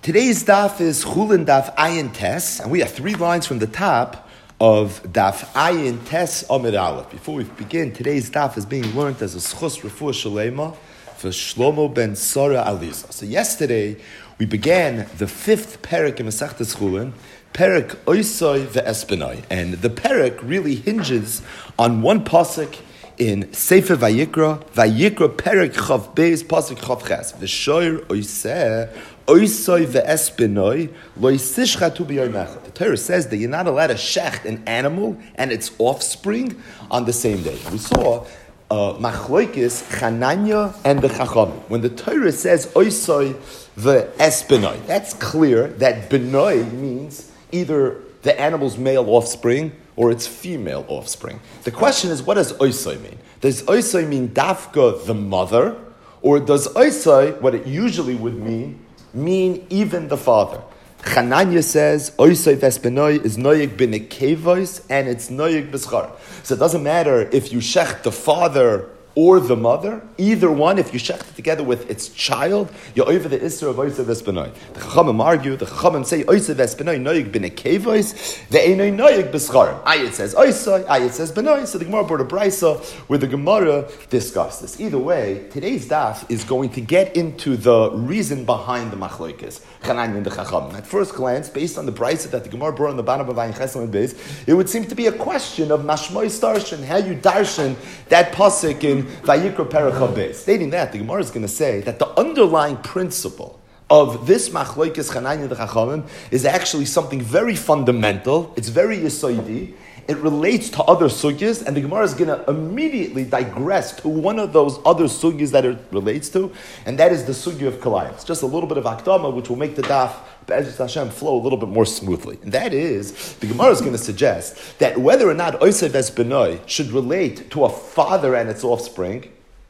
Today's daf is Chulin Daf Ayin Tes, and we have 3 lines from the top of Daf Ayin Tes Amid Aleph. Before we begin, today's daf is being learned as a Schus Refuah Shalema for Shlomo ben Sara Aliza. So yesterday, we began the 5th Perek in Masechtas Chulin, Perek Oisoi ve'Espenoi, and the Perek really hinges on one pasuk in Sefer Vayikra Perek Chav Beis pasuk Chav Ches v'Shoir Oiseh Oisoi ve'Espenoi lo yisishchatu b'yom echad. The Torah says that you're not allowed to shecht an animal and its offspring on the same day. We saw Machloikis Chananya and the Chachamim. When the Torah says Oisoi ve'Espenoi, that's clear that Benoi means either the animal's male offspring or its female offspring. The question is, what does oisoi mean? Does oisoi mean dafka, the mother, or does oisoi, what it usually would mean even the father? Chananya says, oisoi vespenoi is noyeg b'nekevois, and it's noyeg b'schar. So it doesn't matter if you shech the father or the mother, either one, if you shecht it together with its child, you're over the Isser of Oisei Vespenoi. The Chachamim argue, the Chachamim say, Oisei Vespenoi noyig b'nekevois, the Einoi noyig b'scharim. Ayat says Oisei, Ayat says Benoi, so the Gemara brought a brisa where the Gemara discussed this. Either way, today's daf is going to get into the reason behind the Machloikis, Chananya and the Chachamim. At first glance, based on the brisa that the Gemara brought on the bottom of Ayin Chesed and Beis, it would seem to be a question of Mashmoi Starshan, how you darshan that pasuk in Vayikra Perek Chav Beis. Stating that, the Gemara is going to say that the underlying principle of this Machloikis Chananya and the Chachamim is actually something very fundamental. It's very yisoidi. It relates to other sugyas, and the Gemara is going to immediately digress to one of those other sugyas that it relates to, and that is the sugya of Kalayim. It's just a little bit of akdama, which will make the daf, Be'ezus Hashem, flow a little bit more smoothly. And that is, the Gemara is going to suggest that whether or not Oisei Vespenoi should relate to a father and its offspring,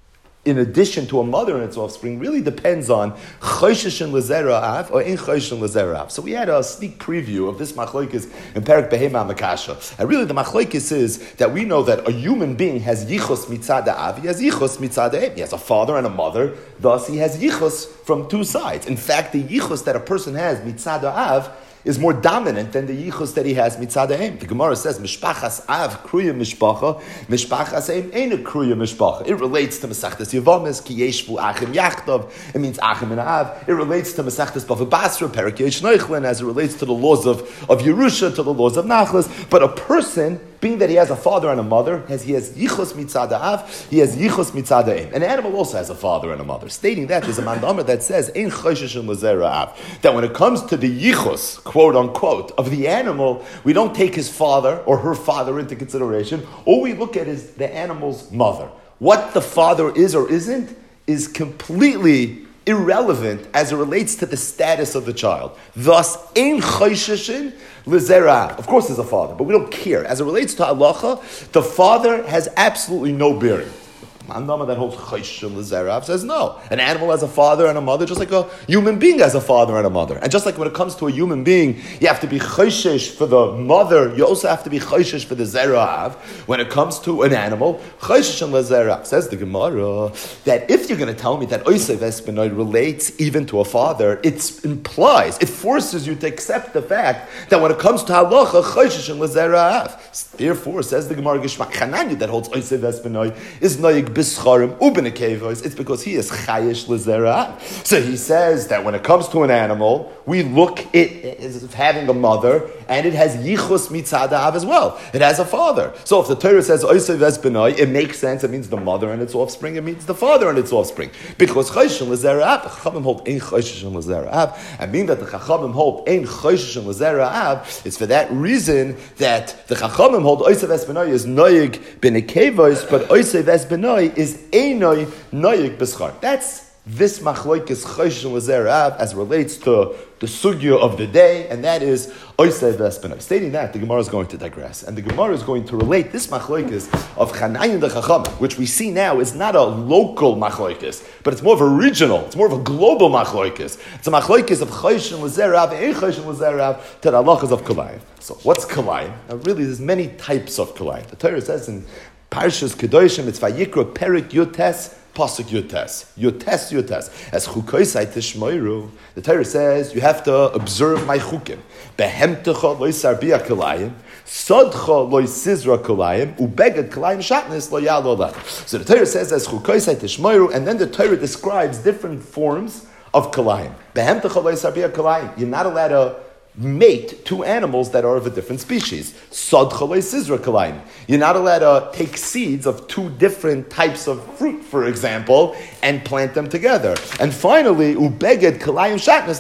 in addition to a mother and its offspring, really depends on Choshesh and Lezera Av or in Choshesh and Lezera Av. So we had a sneak preview of this Machloikis in Perek Behema Makasha. And really the Machloikis is that we know that a human being has Yichus Mitzad Av, he has Yichus Mitzad Eim. He has a father and a mother, thus he has Yichus from two sides. In fact, the Yichus that a person has Mitzad Av is more dominant than the yichus that he has mitzad ha'im. The Gemara says, Mishpachas Av kruya mishpacha, Mishpachas Ha'im eina kruya mishpacha. It relates to Masechtas Yevamis, ki yeshvu achim yachtav, it means achim and Av. It relates to Masechtas Bava Basra, Perek Yesh Neuchlin, as it relates to the laws of Yerusha, to the laws of Nachlas. But a person, being that he has a father and a mother, he has yichus mitzad Av, he has yichus mitzad Ha'im. An animal also has a father and a mother. Stating that, there's a mandamah that says, Ein choshesh and lezera Av, that when it comes to the yichus, quote unquote, of the animal, we don't take his father or her father into consideration. All we look at is the animal's mother. What the father is or isn't is completely irrelevant as it relates to the status of the child. Thus, ein chosheshin lezera. Of course there's a father, but we don't care. As it relates to halacha, the father has absolutely no bearing. Mandama that holds Choshesh and Lezera says no. An animal has a father and a mother, just like a human being has a father and a mother. And just like when it comes to a human being, you have to be Choshesh for the mother, you also have to be Choshesh for the Zera. When it comes to an animal, Choshesh and Lezera. Says the Gemara that if you're going to tell me that Oisei Vespenoi relates even to a father, it implies, it forces you to accept the fact that when it comes to halacha, Choshesh and Lezera. Therefore, says the Gemara Geshmak Chananya that holds Oisei Vespenoi is noyig b'scharim u'b'nekevois. It's because he is chayish l'zera. So he says that when it comes to an animal, we look at it as having a mother, and it has yichus mitzad av as well. It has a father. So if the Torah says oisei vesbenoi, it makes sense. It means the mother and its offspring. It means the father and its offspring. Because chayish and l'zera av, the chachamim hold ein chayish and l'zera av, and mean that the chachamim hold ein chayish and l'zera av. It's for that reason that the chachamim hold oisei vesbenoi is noyig b'nekevois, but oisei vesbenoi is einoi noyig b'schar. That's this machloikis choshesh and lezera av as relates to the sugya of the day, and that is oisei vespenoi. Stating that, the Gemara is going to digress, and the Gemara is going to relate this machloikis of Chananya and the Chachamim, which we see now is not a local machloikis, but it's more of a regional, it's more of a global machloikis. It's a machloikis of choshesh and lezera av, and choshesh and lezera av to the halachas of Kalayim. So what's Kalayim? Now really there's many types of Kalayim. The Torah says in Parshas Kedoshim, it's Vayikra Perek Yutes Pasuk Yotes. As chukoisai tishmoiru, the Torah says you have to observe my chukim. Behemtecha loy sarbia kalayim, sodcha loy sizra kalayim, ubeged kalayim shatnis lo yalo lech. So the Torah says as chukoisai tishmoiru, and then the Torah describes different forms of kalayim. Behemtecha loy sarbia kalayim. You're not allowed to mate two animals that are of a different species. Sod chalei sizra kalayim. You're not allowed to take seeds of two different types of fruit, for example, and plant them together. And finally, ubeged kalayim shatnez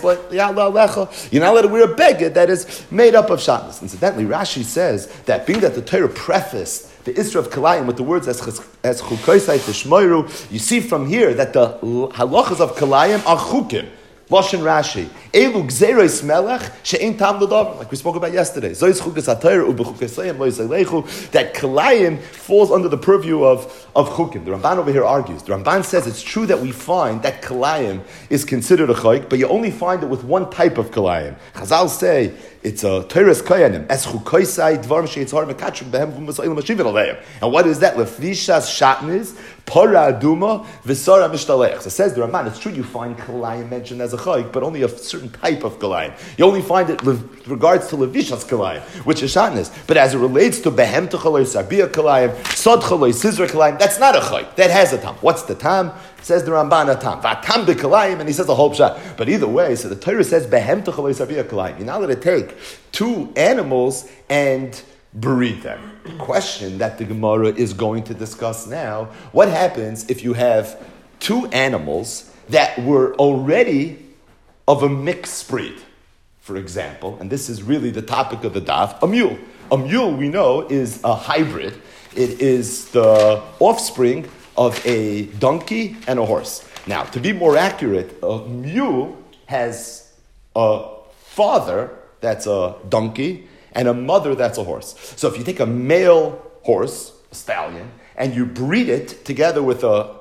lecha. You're not allowed to wear a beged that is made up of shatnez. Incidentally, Rashi says that being that the Torah prefaced the Isra of Kalayim with the words as chukoisai tishmoiru, you see from here that the halachas of Kalayim are chukim. Lashon Rashi, Elu gzeros melech she'ein tam l'davar, like we spoke about yesterday. Zois chukas haTorah u'b'chukasayim lo yisalechu. That Kalayim falls under the purview of chukim. The Ramban over here argues. The Ramban says it's true that we find that Kalayim is considered a chayk, but you only find it with one type of Kalayim. Chazal say it's a Torah's kayanim. Es chukoisai dvarim she'itzhar mekatrim behem v'masayim mashivin aleim. And what is that? Lefishas shatniz para aduma v'sara mishtalech. So says the Ramban, it's true you find Kalayim mentioned as a chayk, but only a certain type of Kalayim. You only find it with regards to Levishas Kalayim, which is shatniz. But as it relates to behem techaloi sarbia Kalayim, sod chaloi sizra Kalayim, that's not a chayk. That has a tam. What's the tam? Says the Ramban a tam. Vatam b'kalayim, and he says a whole pshat. But either way, so the Torah says behem techaloi sarbia Kalayim. You're not allowed to take two animals and breed them. The question that the Gemara is going to discuss now: what happens if you have two animals that were already of a mixed breed? For example, and this is really the topic of the daf, a mule. A mule, we know, is a hybrid. It is the offspring of a donkey and a horse. Now, to be more accurate, a mule has a father that's a donkey and a mother that's a horse. So if you take a male horse, a stallion, and you breed it together with a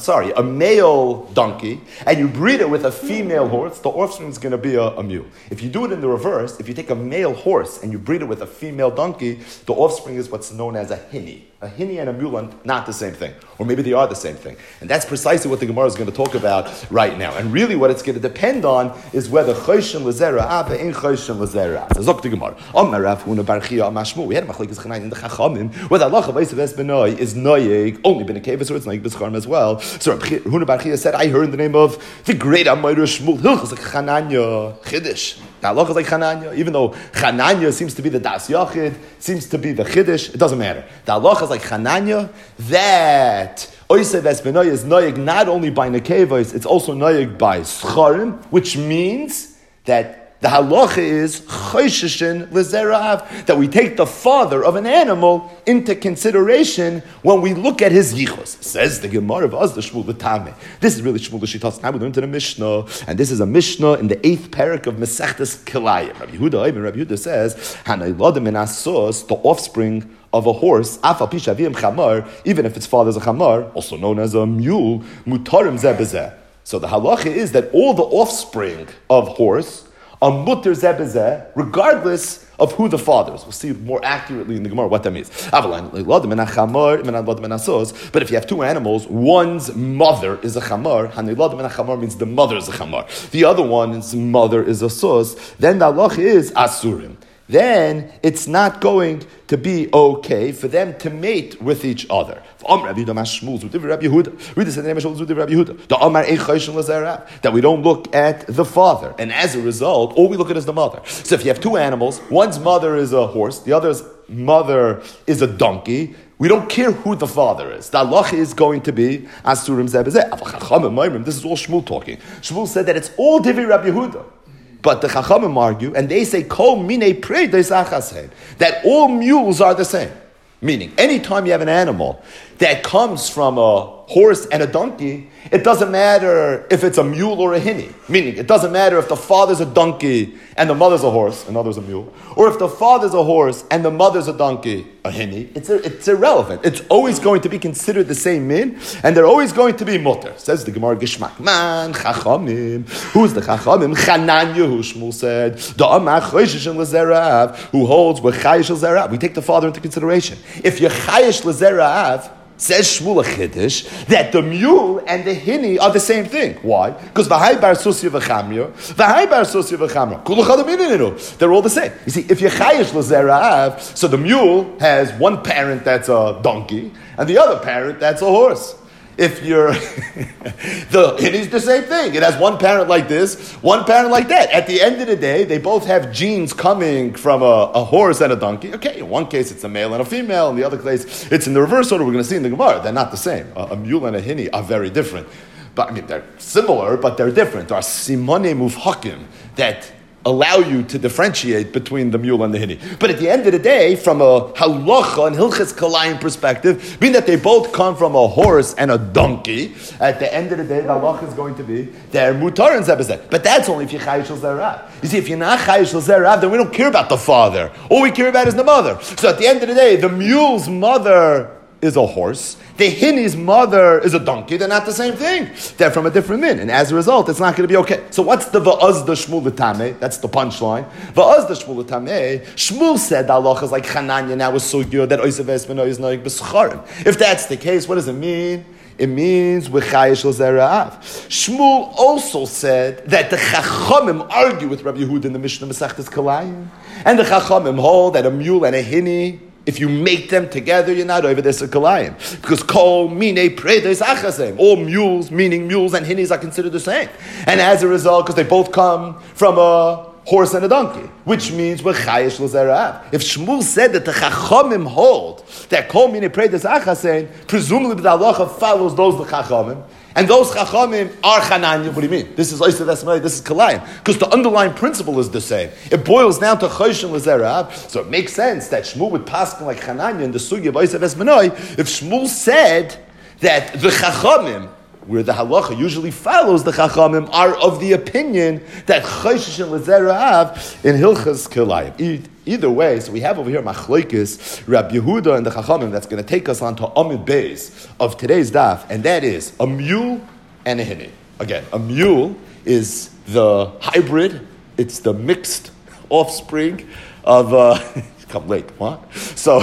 male donkey, and you breed it with a female horse, the offspring is going to be a mule. If you do it in the reverse, if you take a male horse and you breed it with a female donkey, the offspring is what's known as a hinny. A hinny and a mule are not the same thing. Or maybe they are the same thing. And that's precisely what the Gemara is going to talk about right now. And really what it's going to depend on is whether Choshen L'Zera ain't Choshen L'Zera. So Zok the Gemara. Rav Huna bar Chia Mashmu. We had a machlekes chanai in the Chachamim. Whether Allah Chavayis Ves Benoi is Noyeg only been a cave, or it's Noyeg B'Scharim as well. So Rav Huna bar Chia said, I heard in the name of the great Amayra Shmuel Hilchos like Chananya Chiddush. The halacha is like Chananya, even though Chananya seems to be the Das Yachid, seems to be the Chiddush, it doesn't matter. The halacha is like Chananya, that Oisei Ves Benoi is noyeg not only by Nekevos, it's also noyeg by Scharim, which means that the halacha is Choshen L'Zerav, that we take the father of an animal into consideration when we look at his yichus. Says the Gemara of Azda Shmuel B'Tameh. This is really Shmuel L'Shitas. Now we learn to the Mishnah, and this is a Mishnah in the 8th parak of Mesechtes Kilayim. Rabbi Yehuda says, Hanayladim in Asos, the offspring of a horse, Afal Pishavim Chamar, even if its father's a Chamar, also known as a mule, Mutarim Zeh B'Zeh. So the halacha is that all the offspring of horse are mutter zeh b'zeh, regardless of who the father is. We'll see more accurately in the Gemara what that means. But if you have two animals, one's mother is a chamar means the mother is a chamar. The other one's mother is a sus. Then the halach is asurim. Then it's not going to be okay for them to mate with each other. That we don't look at the father, and as a result, all we look at is the mother. So if you have two animals, one's mother is a horse, the other's mother is a donkey, we don't care who the father is. The halach is going to be asurim zeh b'zeh. This is all Shmuel talking. Shmuel said that it's all divrei Rabbi Yehuda. But the Chachamim argue, and they say, Kol mine prei deisachashein, that all mules are the same. Meaning, anytime you have an animal that comes from a horse and a donkey, it doesn't matter if it's a mule or a hinny. Meaning, it doesn't matter if the father's a donkey and the mother's a horse, and the other's a mule, or if the father's a horse and the mother's a donkey, a hinny. It's irrelevant. It's always going to be considered the same min, and they're always going to be mutter. Says the Gemara Gishmak. Man, Chachamim. Who's the Chachamim? Chananya, who Shmuel said. Da'amar Choshesh L'Zerav, who holds with Chayish L'Zerav. We take the father into consideration. If you're Chayish L'Zerav, Says Shmuel a Chiddush that the mule and the hini are the same thing. Why? Because v'hai bar susya v'chamya, v'hai bar susya v'chamya. Kulu chadam ininu. They're all the same. You see, if you're chayish l'zerav, so the mule has one parent that's a donkey and the other parent that's a horse. If you're the hini's the same thing. It has one parent like this, one parent like that. At the end of the day, they both have genes coming from a horse and a donkey. Okay, in one case it's a male and a female, in the other case it's in the reverse order. We're going to see in the Gemara. They're not the same. A mule and a hini are very different. But I mean, they're similar, but they're different. There are simone mufhakim that allow you to differentiate between the mule and the hini. But at the end of the day, from a halacha and hilchas kalayim perspective, being that they both come from a horse and a donkey, at the end of the day, the halacha is going to be they're mutar and zebazet. But that's only if you're chayish l'zerav. You see, if you're not chayish l'zerav, then we don't care about the father. All we care about is the mother. So at the end of the day, the mule's mother is a horse. The hini's mother is a donkey. They're not the same thing. They're from a different min. And as a result, it's not going to be okay. So what's the va'azda Shmuel l'tameh? That's the punchline. Va'azda Shmuel l'tameh. Shmuel said the halacha is like Chananya now is sugyo that oisav esmeno is noig b'scharim. If that's the case, what does it mean? It means v'chayish l'zerav. Shmuel also said that the Chachamim argue with Rabbi Yehuda in the Mishnah Masechtas Kalayim. And the Chachamim hold that a mule and a hini, if you make them together, you're not over this kalayim. Because kol mine predes achasem. All mules, meaning mules and hinis, are considered the same. And as a result, because they both come from a horse and a donkey, which means we're chayish l'zerav. If Shmuel said that the chachamim hold that kol mine predes achasem, presumably the halacha follows those the chachamim. And those chachamim are chananya. What do you mean? This is oisav esmai, this is kalayim. Because the underlying principle is the same. It boils down to choshen l'zerav. So it makes sense that Shmuel would paskin like chananya in the sugya of oisav esmai if Shmuel said that the chachamim, where the halacha usually follows the chachamim, are of the opinion that choshen l'zerav in hilchas kalayim. Either way, so we have over here Machlokes, Rabbi Yehuda and the Chachamim, that's going to take us on to Amud Beis of today's daf, and that is a mule and a hini. Again, a mule is the hybrid, it's the mixed offspring of come late, what? So,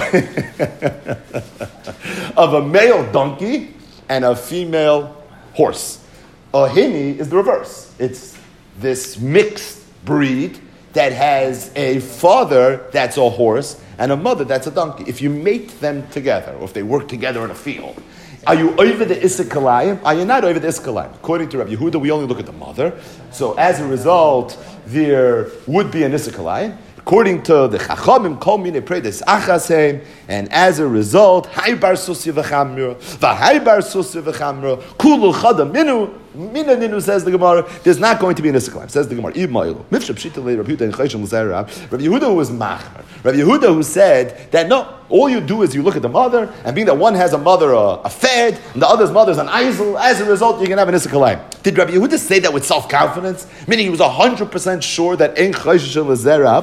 of a male donkey and a female horse. A hini is the reverse. It's this mixed breed that has a father that's a horse and a mother that's a donkey. If you mate them together, or if they work together in a field, are you over the Isser Kalayim? Are you not over the Isser Kalayim? According to Rabbi Yehuda, we only look at the mother. So as a result, there would be an Isser Kalayim. According to the Chachamim, kol mine predes achasem, and as a result, hay bar susya v'chamra, v'hay bar susya v'chamra, kulu chada minu, mina ninu, says the Gemara, there's not going to be an Isser Kalayim. Says the Gemara, Ibma'ilu, mifshab shitale Rabbi Yehuda and Chayshim l'zerav, Rabbi Yehuda who was machmer. Rabbi Yehuda who said that no, all you do is you look at the mother, and being that one has a mother, a fed, and the other's mother's an eisel, as a result, you can have an Isser Kalayim. Did Rabbi Yehuda say that with self-confidence? Meaning he was 100% sure that ein chayshim l'zerav,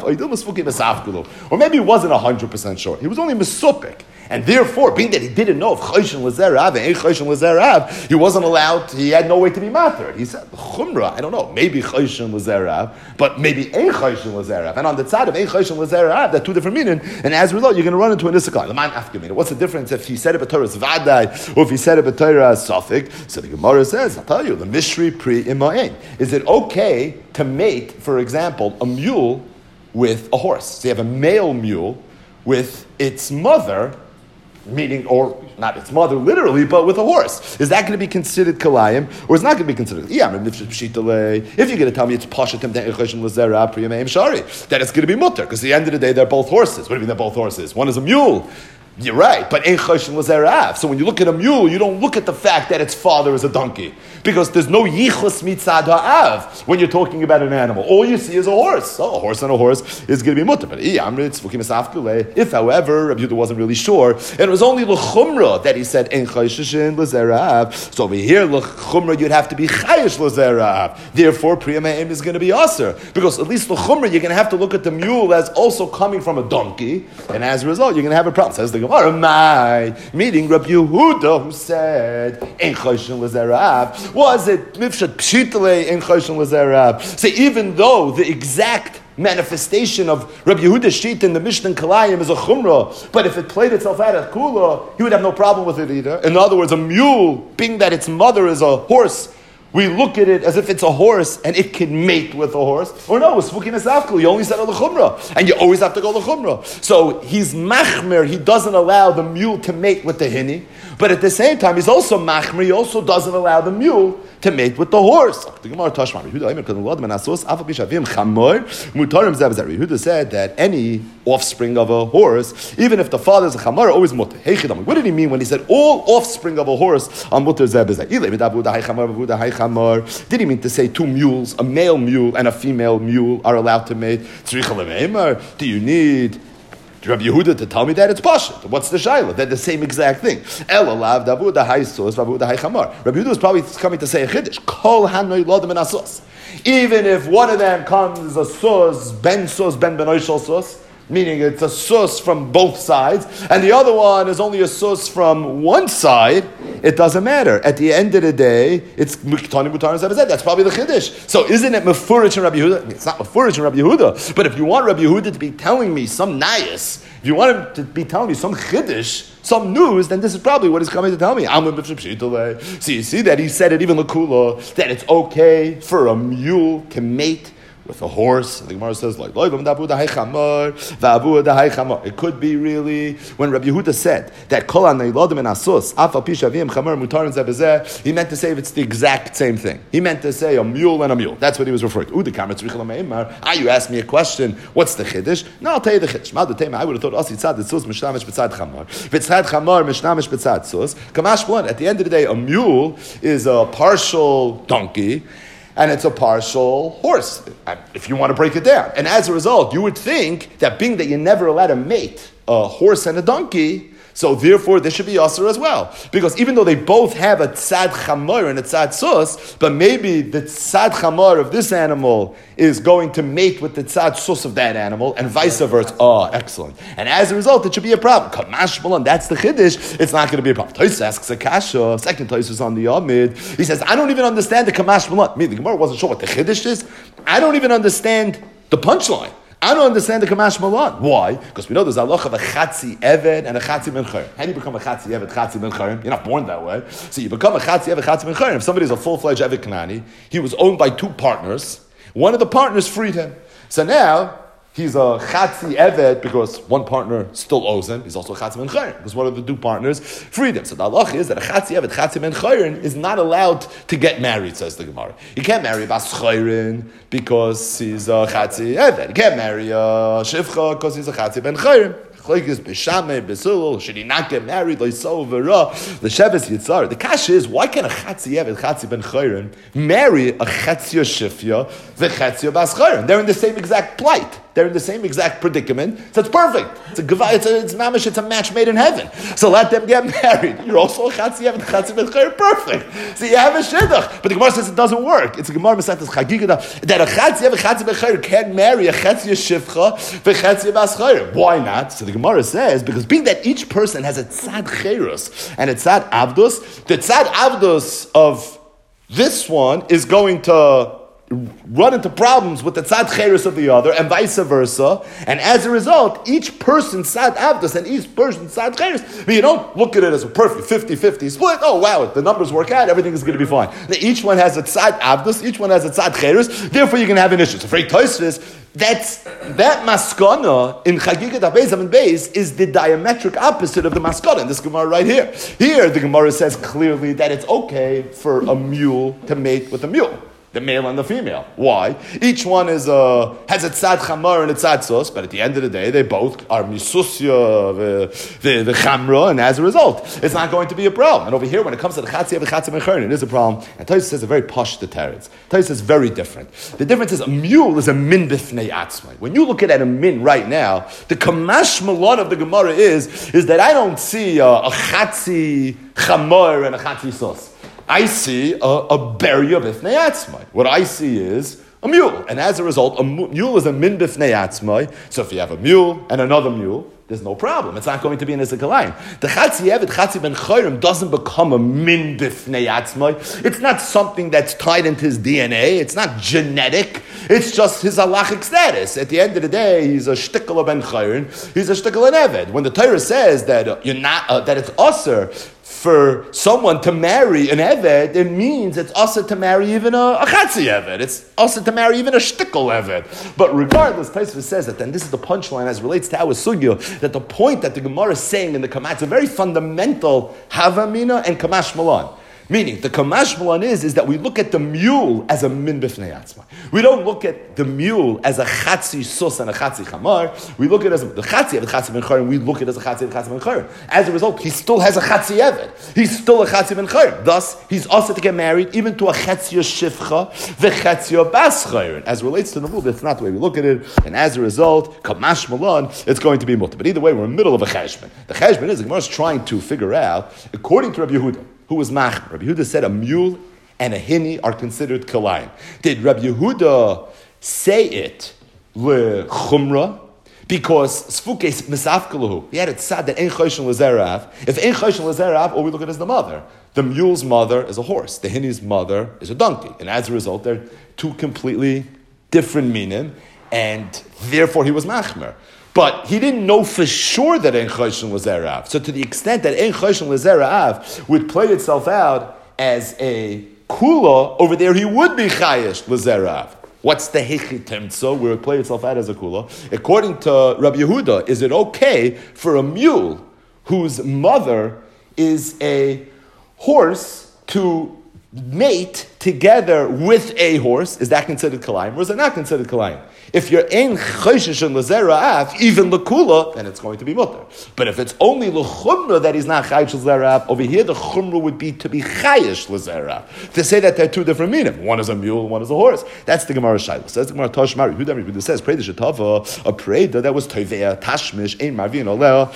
or maybe he wasn't 100% sure. He was only misupik. And therefore, being that he didn't know if chayshim l'zerav and ein chayshim l'zerav, he wasn't allowed, he had no way to be mathered. He said, chumrah, I don't know, maybe chayshim l'zerav, but maybe ein chayshim l'zerav. And on the side of ein chayshim l'zerav, there are two different meanings, and as a result, you're going to run into an Isser Kalayim. L'man afkamina. What's the difference if he said it b'Torah's vaday, or if he said it b'Torah's safik? So the Gemara says, I'll tell you, the mishri pri ima'en. Is it okay to mate, for example, a mule with a horse? So you have a male mule with its mother, meaning, or not its mother literally, but with a horse. Is that going to be considered kalayim, or is not going to be considered? Yeah, if you're going to tell me it's pashatim that it's going to be mutter, because at the end of the day they're both horses. What do you mean they're both horses? One is a mule. You're right, but ein choshen l'zerav. So when you look at a mule, you don't look at the fact that its father is a donkey, because there's no yichus mitzad ha'av when you're talking about an animal. All you see is a horse. So a horse and a horse is going to be mutter. But if, however, Rabbi Yehuda wasn't really sure, and it was only l'chumra that he said ein choshen l'zerav. So over here, l'chumra, you'd have to be chayish l'zerav. Therefore, priyama'im is going to be aser, because at least l'chumra, you're going to have to look at the mule as also coming from a donkey, and as a result, you're going to have a problem. Says the meaning Rabbi Yehuda who said ein choshen l'zerav, was it mifshat pshitale ein choshen l'zerav? So even though the exact manifestation of Rabbi Yehuda's sheet in the Mishnah and Kalayim is a chumrah, but if it played itself out at kula, he would have no problem with it either. In other words, a mule, being that its mother is a horse, we look at it as if it's a horse and it can mate with a horse. Or no, it's Sfukin Esafkul. You only said al chumrah, and you always have to go to chumrah. So he's machmer, he doesn't allow the mule to mate with the hini, but at the same time, he's also machmer, he also doesn't allow the mule to mate with the horse. The Gemara Tashma, Yehuda said that any offspring of a horse, even if the father is a chamar, are always mutter. What did he mean when he said all offspring of a horse are mutter zeh b'zeh? Did he mean to say two mules, a male mule and a female mule, are allowed to mate? Do you need Rabbi Yehuda to tell me that? It's pashut? What's the shayla? They're the same exact thing. Rabbi Yehuda was probably coming to say a chiddush. Kol hanoi lodim and asos. Even if one of them comes a sus, ben benoishal sus, meaning it's a sus from both sides, and the other one is only a sus from one side, it doesn't matter. At the end of the day, it's Miktani Mutar and that's probably the Chiddush. So isn't it Mefurish in Rabbi Yehuda? I mean, it's not Mefurish in Rabbi Yehuda, but if you want Rabbi Yehuda to be telling me some nayas, if you want him to be telling me some Chiddush, some news, then this is probably what he's coming to tell me. So you see that he said it even Lakula, that it's okay for a mule to mate with a horse. The Gemara says, like, it could be really when Rabbi Yehuda said that he meant to say it's the exact same thing. He meant to say a mule and a mule. That's what he was referring to. You asked me a question, what's the chiddush? No, I'll tell you the chiddush. I would have thought at the end of the day, a mule is a partial donkey and it's a partial horse, if you want to break it down. And as a result, you would think that being that you're never allowed to mate a horse and a donkey, so therefore there should be Yasser as well. Because even though they both have a tzad chamor and a tzad sus, but maybe the tzad chamor of this animal is going to mate with the tzad sus of that animal, and vice versa. Oh, excellent. And as a result, it should be a problem. Kamash Malon, that's the chiddush, it's not going to be a problem. Toys asks a kasha, second Toys is on the Amid. He says, I don't even understand the Kamash Malon. I mean, the Gemara wasn't sure what the chiddush is. I don't even understand the punchline. I don't understand the Kamash Malan. Why? Because we know there's a halacha of a chatzi eved and a chatzi ben chayim. How do you become a chatzi eved, chatzi ben chayim? You're not born that way. So you become a chatzi eved, chatzi ben chayim. If somebody's a full-fledged eved kanani, he was owned by two partners. One of the partners freed him. So now he's a chatzi eved because one partner still owes him. He's also a chatzi ben chayim because one of the two partners freed him. So the halacha is that a chatzi eved, chatzi ben chayim is not allowed to get married, says the Gemara. He can't marry a bas chayim because he's a chatzi eved. He can't marry a shivcha because he's a chatzi ben chayim. Should he not get married? The Sheves Yitzar. The kasha is, why can a chatzi eved, chatzi ben chayim marry a chatzia shifya, the chatzia bas chayim? They're in the same exact plight. They're in the same exact predicament. So it's perfect. It's mamish. It's a match made in heaven. So let them get married. You're also a chatzi eved, chatzi ben chayim. Perfect. So you have a shidduch. But the Gemara says it doesn't work. It's a Gemara Masechtas Chagiga that a chatzi eved, chatzi ben chayim can't marry a chatzia shifcha, the chatzia bas chayim. Why not? So the Gemara says, because being that each person has a tzad cherus and a tzad avdus, the tzad avdus of this one is going to run into problems with the tzad cherus of the other, and vice versa. And as a result, each person's tzad avdus and each person's tzad cherus, but you don't look at it as a perfect 50-50 split. Oh wow, the numbers work out, everything is going to be fine. Each one has a tzad avdus, each one has a tzad cherus, therefore you can have an issue. So for Tosfos, that maskana in Chagigat HaBeis and Beis is the diametric opposite of the maskana in this Gemara right here. Here, the Gemara says clearly that it's okay for a mule to mate with a mule. The male and the female. Why? Each one has a tzad chamar and a tzad sus, but at the end of the day, they both are misusya, the chamra, and as a result, it's not going to be a problem. And over here, when it comes to the chatzi and chatzi mechern, it is a problem. And Tosfos says a very posh to teretz. Tosfos says very different. The difference is a mule is a min b'fnei atzmai. When you look at a min right now, the kamash malon of the Gemara is that I don't see a chatzi chamar and a chatzi sus. I see a beria b'fnei atzmai. What I see is a mule. And as a result, a mule is a min b'fnei atzmai. So if you have a mule and another mule, there's no problem. It's not going to be an Isakalayim. The chatzi eved, chatzi ben chayrim doesn't become a min b'fnei atzmai. It's not something that's tied into his DNA. It's not genetic. It's just his halachic status. At the end of the day, he's a shtikkel ben chayrin, he's a shtikkel ben eved. When the Torah says that you're not that it's usher for someone to marry an eved, it means it's usher to marry even a chatzi eved. It's usher to marry even a shtikkel eved. But regardless, Tosfos says that, and this is the punchline as relates to our sugya, that the point that the Gemara is saying in the Kamash, it's a very fundamental havamina and kamash malan. Meaning, the kamash malan is that we look at the mule as a min b'fnei atzma. We don't look at the mule as a chatzi sus and a chatzi chamar. We look at it as the chatzi of the chatzi ben chayim. We look at it as a chatzi of the chatzi ben chayim. As a result, he still has a chatzi eved. He's still a chatzi ben chayim. Thus, he's also to get married even to a chatzi shivcha, the chatzi bas chayim. As relates to the mule, that's not the way we look at it. And as a result, kamash malan, it's going to be mutter. But either way, we're in the middle of a cheshbon. The cheshbon is the Gemara is trying to figure out, according to Rabbi Yehuda, who was machmer. Rabbi Yehuda said a mule and a hini are considered kalayim. Did Rabbi Yehuda say it lechumra? Because sfukes misafkalahu. He had it said that ein choshen lezerav. If ein choshen lezerav, all we look at is the mother. The mule's mother is a horse. The hini's mother is a donkey. And as a result, they're two completely different minim, and therefore he was machmer. But he didn't know for sure that Ein Choshen L'Zerav. So to the extent that Ein Choshen L'Zerav would play itself out as a kula, over there he would be Chayesh L'Zerav. What's the Hechi Temtzo, where it played itself out as a kula? According to Rabbi Yehuda, is it okay for a mule whose mother is a horse to mate together with a horse? Is that considered kalayim, or is it not considered kalayim? If you're ein choshesh and lezera'af, even lekula, then it's going to be mutter. But if it's only lechumra that he's not chayish lezera'af, over here the chumra would be to be chayish lezera'af. To say that they're two different meaning. One is a mule, one is a horse. That's the Gemara Shaila. Says the Gemara Tashmari. Who says preda shetava, a preda that was tovea tashmish ein marvia oleh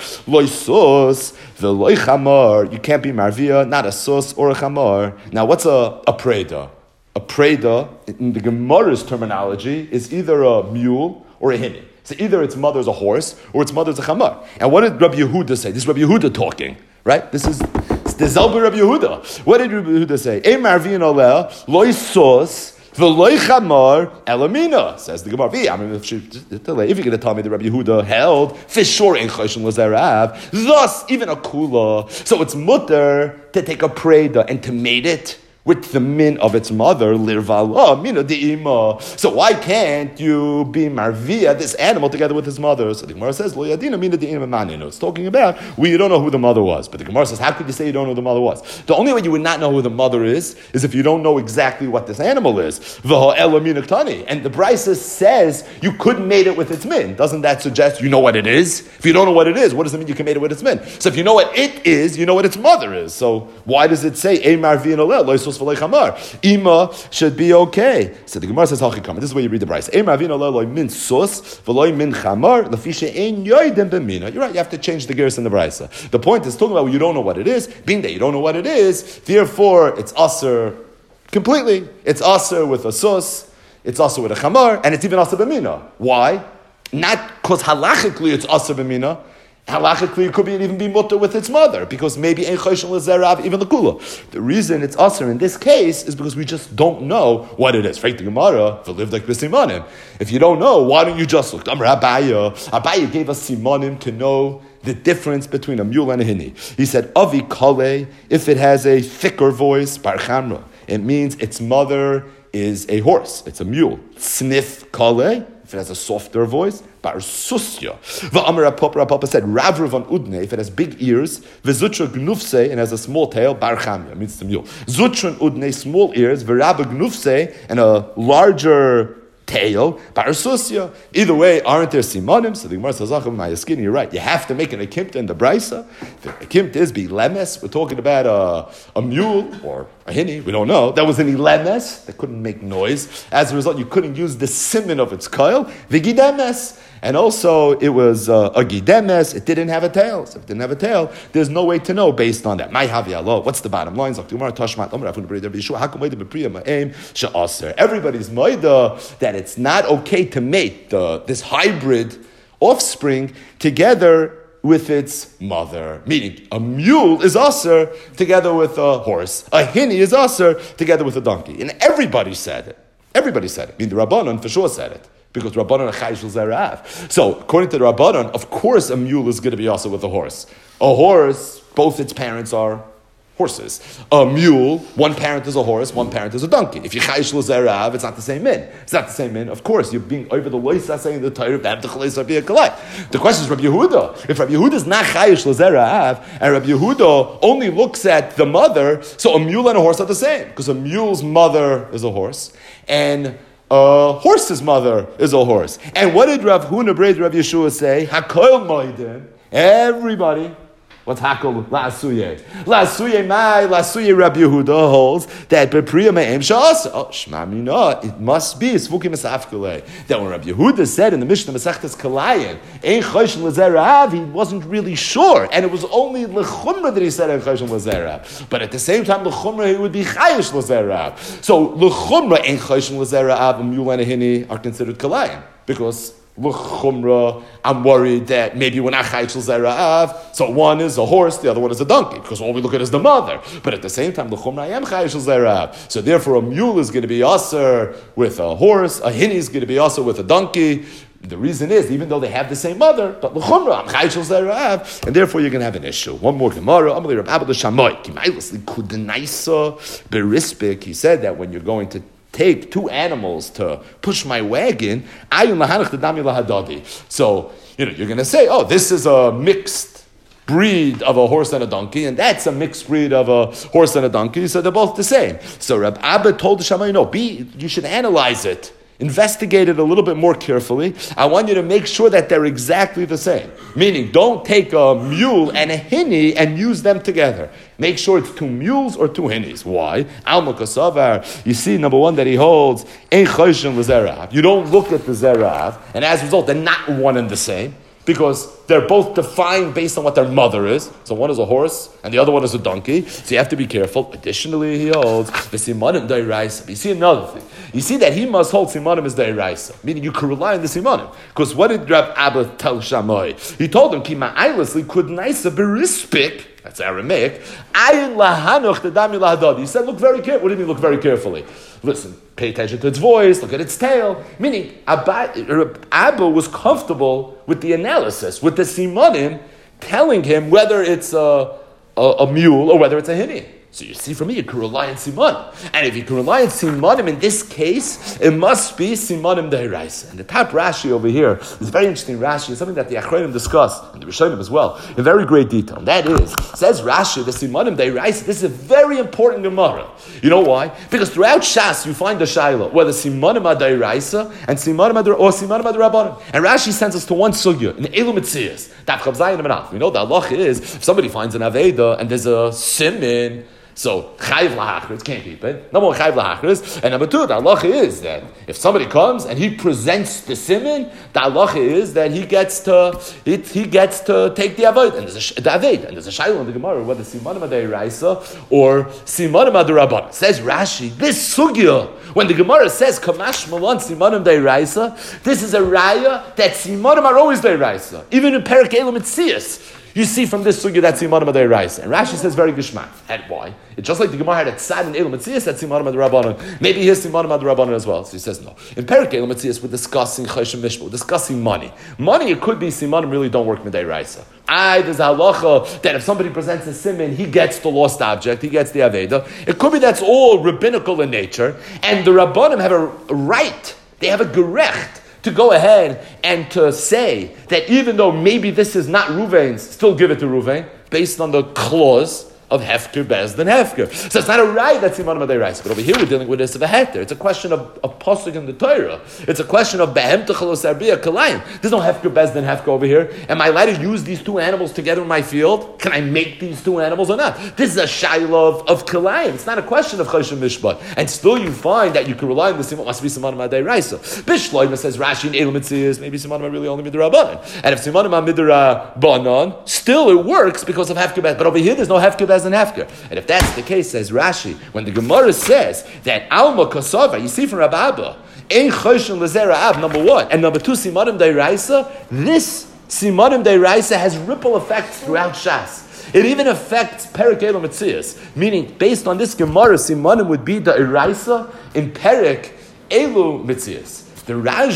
loisos veloy chamar. You can't be marvia, not a sus or a chamar. Now what's a preda? A preda, in the Gemara's terminology, is either a mule or a hini. So either its mother's a horse or its mother's a chamar. And what did Rabbi Yehuda say? This is Rabbi Yehuda talking, right? This is the Zalba Rabbi Yehuda. What did Rabbi Yehuda say? Ein marvin oleh loy sos v'loy chamar elamina. Says the Gemara. If you're going to tell me that Rabbi Yehuda held for sure in choshen l'zerav, thus even a kula. So it's mutter to take a preda and to mate it with the min of its mother, lirvala, mina de'ima. So why can't you be marvia, this animal, together with his mother? So the Gemara says, lo yadina mina de'ima maninu. It's talking about, you don't know who the mother was. But the Gemara says, how could you say you don't know who the mother was? The only way you would not know who the mother is if you don't know exactly what this animal is. V'ha'ela mina ktani. And the Brisa says you couldn't mate it with its min. Doesn't that suggest you know what it is? If you don't know what it is, what does it mean you can mate it with its min? So if you know what it is, you know what its mother is. So why does it say, ei marvia oleh, lo yisos v'lei chamar? Ima should be okay. So the Gemara says, Hachikam. This is where you read the Brisa. Ei marvia oleh lo min sus v'lo min chamar lefisha ein yoidem b'mina. You're right, you have to change the gears in the Brisa. The point is talking about you don't know what it is. Being that you don't know what it is, therefore it's aser completely. It's aser with a sus, it's aser with a chamar, and it's even aser b'mina. Why? Not because halachically it's aser b'mina. Halachically, it could even be mutter with its mother, because maybe ein choshen l'zerav, even the kula. The reason it's aser in this case is because we just don't know what it is. Right? The Gemara, v'liv like b'simanim. If you don't know, why don't you just look? Amar Abaya. Abaya gave us simanim to know the difference between a mule and a hini. He said, avi kale, if it has a thicker voice, bar chamra, it means its mother is a horse. It's a mule. Sniff kale, if it has a softer voice, bar susya. V'amar Papa said, Ravrav on udne, if it has big ears, v'zutra gnufse, and has a small tail, bar chamya, means the mule. Zutra udne, small ears, v'rabba gnufse, and a larger tail, bar susya. Either way, aren't there simanim? So the Gemara says, Mayaskin, you're right. You have to make an akimta in the Brisa. The akimta is be lemes. We're talking about a mule or a hini. We don't know. That was an ilemes. That couldn't make noise. As a result, you couldn't use the siman of its coil. Vigidemes. And also, it was a gidemes. It didn't have a tail. So if it didn't have a tail, there's no way to know based on that. What's the bottom line? Everybody's maida that it's not okay to mate this hybrid offspring together with its mother. Meaning, a mule is aser together with a horse. A hini is aser together with a donkey. And everybody said it. Everybody said it. I mean, the Rabbanon for sure said it. Because Rabbanon are Chayish L'Zerav. So, according to the Rabbanon, of course a mule is going to be also with a horse. A horse, both its parents are horses. A mule, one parent is a horse, one parent is a donkey. If you Chayish L'Zerav, it's not the same min. It's not the same min. Of course, you're being over the loisa saying the Torah, the question is Rabbi Yehuda. If Rabbi Yehuda is not Chayish L'Zerav, and Rabbi Yehuda only looks at the mother, so a mule and a horse are the same. Because a mule's mother is a horse, and a horse's mother is a horse. And what did Rav Huna Breid Rav Yeshua say? Hakoil Moedim. Everybody. What's hakol la'asuye? La'asuye mai, la'asuye Rabbi Yehuda holds that bepriya me'em sha'asa. Oh, shma mina, it must be svukim esafkule. That when Rabbi Yehuda said in the Mishnah Masechtas Kalayin, ein choshen l'zerav, he wasn't really sure. And it was only l'chumra that he said ein choshen l'zerav. But at the same time, l'chumra, he would be chayish l'zerav. So l'chumra, ein choshen l'zerav, a mule and a hini are considered Kalayin. Because l'chumra, I'm worried that maybe we're not chayish l'zerav, so one is a horse, the other one is a donkey, because all we look at is the mother. But at the same time, l'chumra, I am chayish l'zerav. So therefore, a mule is going to be aser with a horse, a hini is going to be aser with a donkey. The reason is, even though they have the same mother, but l'chumra, I'm chayish l'zerav, and therefore you're going to have an issue. One more Gemara, Amalei Reb Abba L'Shamoy, Kimaylis L'Kudenaisa Berispik, he said that when you're going to take two animals to push my wagon, so, you're going to say, oh, this is a mixed breed of a horse and a donkey, and that's a mixed breed of a horse and a donkey, so they're both the same. So Reb Abba told the Shammai, no, you should analyze it. Investigate it a little bit more carefully. I want you to make sure that they're exactly the same. Meaning, don't take a mule and a hini and use them together. Make sure it's two mules or two hinnies. Why? Alma Kasavar, you see, number one, that he holds, Ein Choshen L'Zerav. You don't look at the Zerav, and as a result, they're not one and the same. Because they're both defined based on what their mother is. So one is a horse, and the other one is a donkey. So you have to be careful. Additionally, he holds the simanim da'iraisa. You see another thing. You see that he must hold simanim as da'iraisa. Meaning you can rely on the simanim. Because what did Rab Abba tell Shammai? He told him, Ki ma'aylasli kud naisa berispik. That's Aramaic. Ayin lahanuch tadami lahadadi. He said, look very carefully. What do you mean, look very carefully? Listen, pay attention to its voice, look at its tail. Meaning, Abba was comfortable with the analysis, with the simanim telling him whether it's a mule or whether it's a hini. So you see, from me, you can rely on simanim. And if you can rely on simanim, in this case, it must be simanim dehiraisa. And the top Rashi over here is a very interesting Rashi. It's something that the Achronim discussed, and the Rishonim as well, in very great detail. And that is, says Rashi, the simanim dehiraisa, this is a very important Gemara. You know why? Because throughout Shas, you find the Shaila, whether simanim dehiraisa and simanim derabanan. And Rashi sends us to one sugya, in Elu Mitzias, Daf Chav Zayin and Menach. We know the halacha is, if somebody finds an Aveda, and there's a simin, so chayv lahachris, can't keep it. Number one, chayv lahachris, and number two, the halacha is that if somebody comes and he presents the simin, the halacha is that he gets to take the avod, and there's a shayla in the Gemara whether simanim adayraisa or simanim adarabban. Says Rashi, this sugya when the Gemara says kamash malan simanim adayraisa, this is a raya that simanim are always adayraisa, even in Perek Elam Mitzias. You see from this sugya that simanim adayraisa, and Rashi says very gishmak. And why? It's just like the Gemara had at Sad and Elam Mitzias that simanim adarabbanon. Maybe here's simanim adarabbanon as well. So he says no. In Perek Elam Mitzias, we're discussing choshen mishpah, we're discussing money. Money, it could be simanim really don't work midayraisa. There's a halacha that if somebody presents a siman, he gets the lost object, he gets the aveda. It could be that's all rabbinical in nature, and the rabbanim have a right, they have a gerecht to go ahead and to say that even though maybe this is not Ruvain's, still give it to Ruvain, based on the clause of Hefker, Bez, than Hefker. So it's not a right that's Simanim Adayrais. But over here we're dealing with this of a Heter. It's a question of Pasuk in the Torah. It's a question of Behem Techalos Arbiya Kalayim. There's no Hefker, Bez, than Hefker over here. Am I allowed to use these two animals together in my field? Can I make these two animals or not? This is a Shaila of Kalayim. It's not a question of Choshen Mishpat. And still you find that you can rely on the Simanim, must be Simanim Adayrais. Bishloima says Rashi in Elam Mitzias, maybe Simanim are really only Midrabanan. And if Simanim are Midrabanan, still it works because of Hefker, Bez. But over here there's no Hefker, Bez, and Hefker. And if that's the case, says Rashi, when the Gemara says that Alma Kosova, you see from Rabbi Abba, Ein Choshen L'Zerav, number one, and number two, Simanim Da'iraisa, this Simanim Da'iraisa has ripple effects throughout Shas. It even affects Perek Elam Mitzias, meaning based on this Gemara, Simanim would be Da'iraisa in Perek Elu Mitzias. The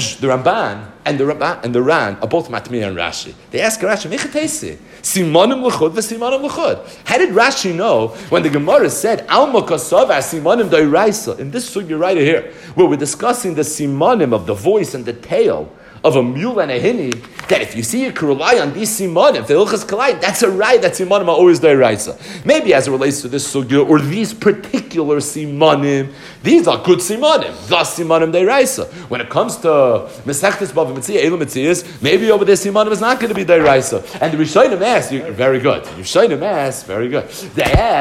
Ramban and the Ran are both Matmi and Rashi. They ask Rashi, Mechatesi, Simonim L'chud v'Simonim L'chud. How did Rashi know when the Gemara said, Alma Kasava Simonim Doiraisa, in this sugya right here, where we're discussing the Simonim of the voice and the tail of a mule and a hinny, that if you see you can rely on these simanim, the ilchas kalayim, that's a right that simanim are always doiraisa. Maybe as it relates to this sugya or these particular simanim, these are good simanim, thus simanim doiraisa. When it comes to mesechtes bava mitzia, elu mitzias, maybe over there simanim is not going to be doiraisa. And the Rishonim ask, very good. The Rishonim ask, very good. They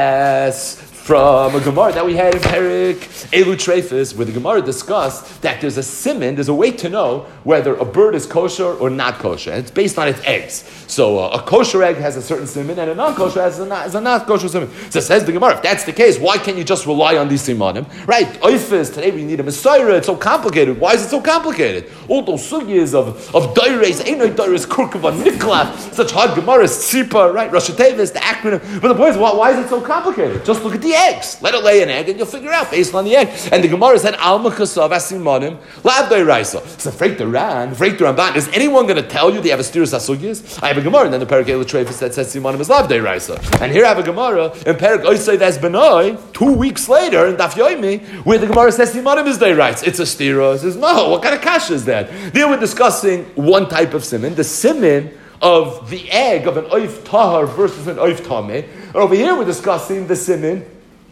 ask from a Gemara that we had in Perik Elu Treifis, where the Gemara discussed that there's a siman, there's a way to know whether a bird is kosher or not kosher, and it's based on its eggs. So a kosher egg has a certain siman, and a non-kosher has a not kosher siman. So says the Gemara, if that's the case, why can't you just rely on these simanim? Right, oifis, today we need a Messiah, it's so complicated. Why is it so complicated? All those sugyas of daires, einoi daires, kurkava, nikla, such hard Gemaras, tzipa, right, Rosh Tevis, the acronym. But the point is, why is it so complicated? Just look at the eggs. Let it lay an egg, and you'll figure out based on the egg. And the Gemara said, "Alma kasav asimonim lav doiraisa." So, freik the Ran, freik the Ramban. Is anyone going to tell you they have a steerus asugis? I have a Gemara, and then the Perik Elu Treifis that says simonim is lav doiraisa. And here I have a Gemara in Perik Oisei that's benoi 2 weeks later in Daf Yomi, where the Gemara says simonim is doiraisa. It's a steerus. Says no. What kind of kasha is that? There we're discussing one type of simin, the simin of the egg of an oif tahar versus an oif tameh. And over here we're discussing the simin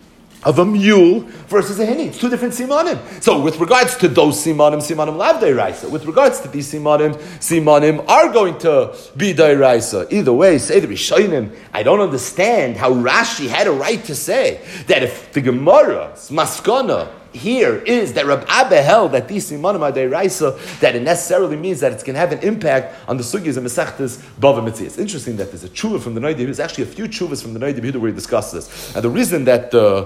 of a mule versus a hinny. It's two different simanim. So with regards to those simanim lav deiraisa. With regards to these simanim are going to be deiraisa. Either way, say the Rishonim, I don't understand how Rashi had a right to say that if the Gemara's maskana here is that Rab Abba held that these simanim are deiraisa, that it necessarily means that it's going to have an impact on the sugyas and mesechtes bava mitzvah. It's interesting that there's a tshuva from the Noda B'Yehuda. There's actually a few tshuvas from the Noda B'Yehuda where he discusses this. And the reason that the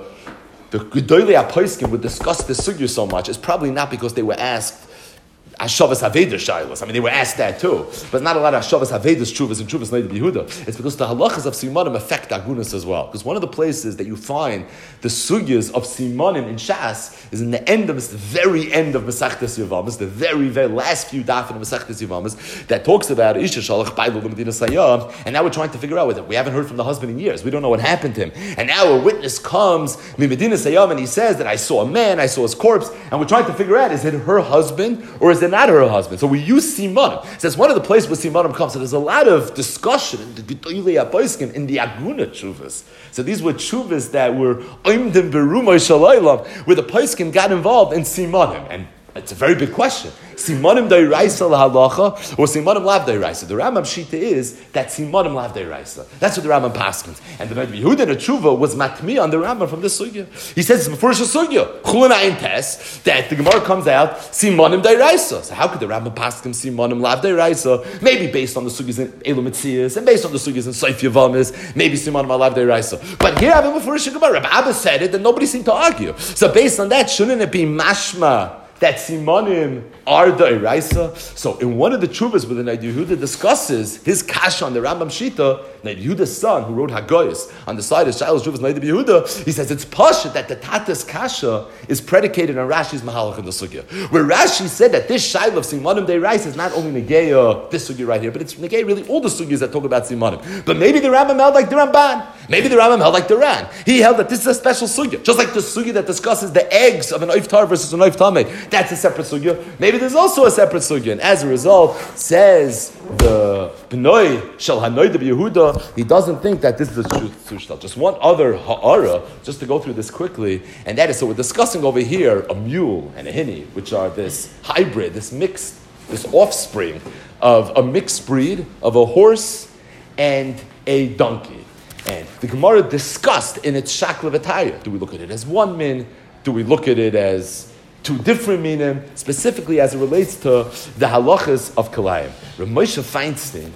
Gedolei HaPoskim would discuss this sugya so much is probably not because they were asked Ashavas Haveda Shailos. I mean, they were asked that too, but not a lot of Ashavas Havedas Chuvas and Chuvas Noda B'Yehuda. It's because the halachas of Simanim affect Agunas as well. Because one of the places that you find the sugyas of Simanim in Shas is in the end of the very end of Masechtas Yevamos, the very, very last few daf in Masechtas Yevamos that talks about Isha Shalach Bailu L'Medina Sayyam, and now we're trying to figure out with it. We haven't heard from the husband in years. We don't know what happened to him. And now a witness comes, Medina Sayyam, and he says that I saw a man, I saw his corpse, and we're trying to figure out, is it her husband or is it not her husband? So we use simanim. So that's one of the places where simanim comes. So there's a lot of discussion in the Gedolei HaPoskim in the Aguna Chuvas. So these were Chuvas that were oimdim berumay shalaylam, where the Poskim got involved in simanim. And it's a very big question. Simanim deiraisa lahalacha or simanim lav deiraisa. The Rambam shita is that simanim lav deiraisa. That's what the Rambam paskins. And the Noda B'Yehuda in a tshuva was matmi on the Rambam from this sugya. He says it's before sugya chulin ayin tes that the Gemara comes out simanim deiraisa. So how could the Rambam paskin simanim lav deiraisa? Maybe based on the sugyas in Elu Mitzias and based on the sugyas in Seif Yevamis, maybe simanim lav deiraisa. But here I have a before Gemara. Rabbi Abba said it, and nobody seemed to argue. So based on that, shouldn't it be mashma that simanim are da'iraisa? So in one of the chuvas where the Noda B'Yehuda discusses his kasha on the Rambam Shita, Noda B'Yehuda's son, who wrote Hagoyas, on the side of Shiloh's chuvas Noda B'Yehuda, he says it's pasha that the Tata's kasha is predicated on Rashi's mahalach in the sugya. Where Rashi said that this Shiloh of simanim da'iraisa is not only negay this sugya right here, but it's negay really all the sugyas that talk about simanim. But maybe the Rambam held like the Ramban. Maybe the Rambam held like the Ran. He held that this is a special sugya. Just like the sugya that discusses the eggs of an oif tar versus an oif tameh. That's a separate sugya. Maybe there's also a separate sugya. And as a result, says the B'noi Shel HaNoda B'Yehuda, he doesn't think that this is the truth. Just one other ha'ara, just to go through this quickly, and that is, so we're discussing over here a mule and a hinny, which are this hybrid, this mixed, this offspring of a mixed breed of a horse and a donkey. And the Gemara discussed in its shakla v'taya. Do we look at it as one min? Do we look at it as two different minim? Specifically as it relates to the halachas of kalayim. Rav Moshe Feinstein,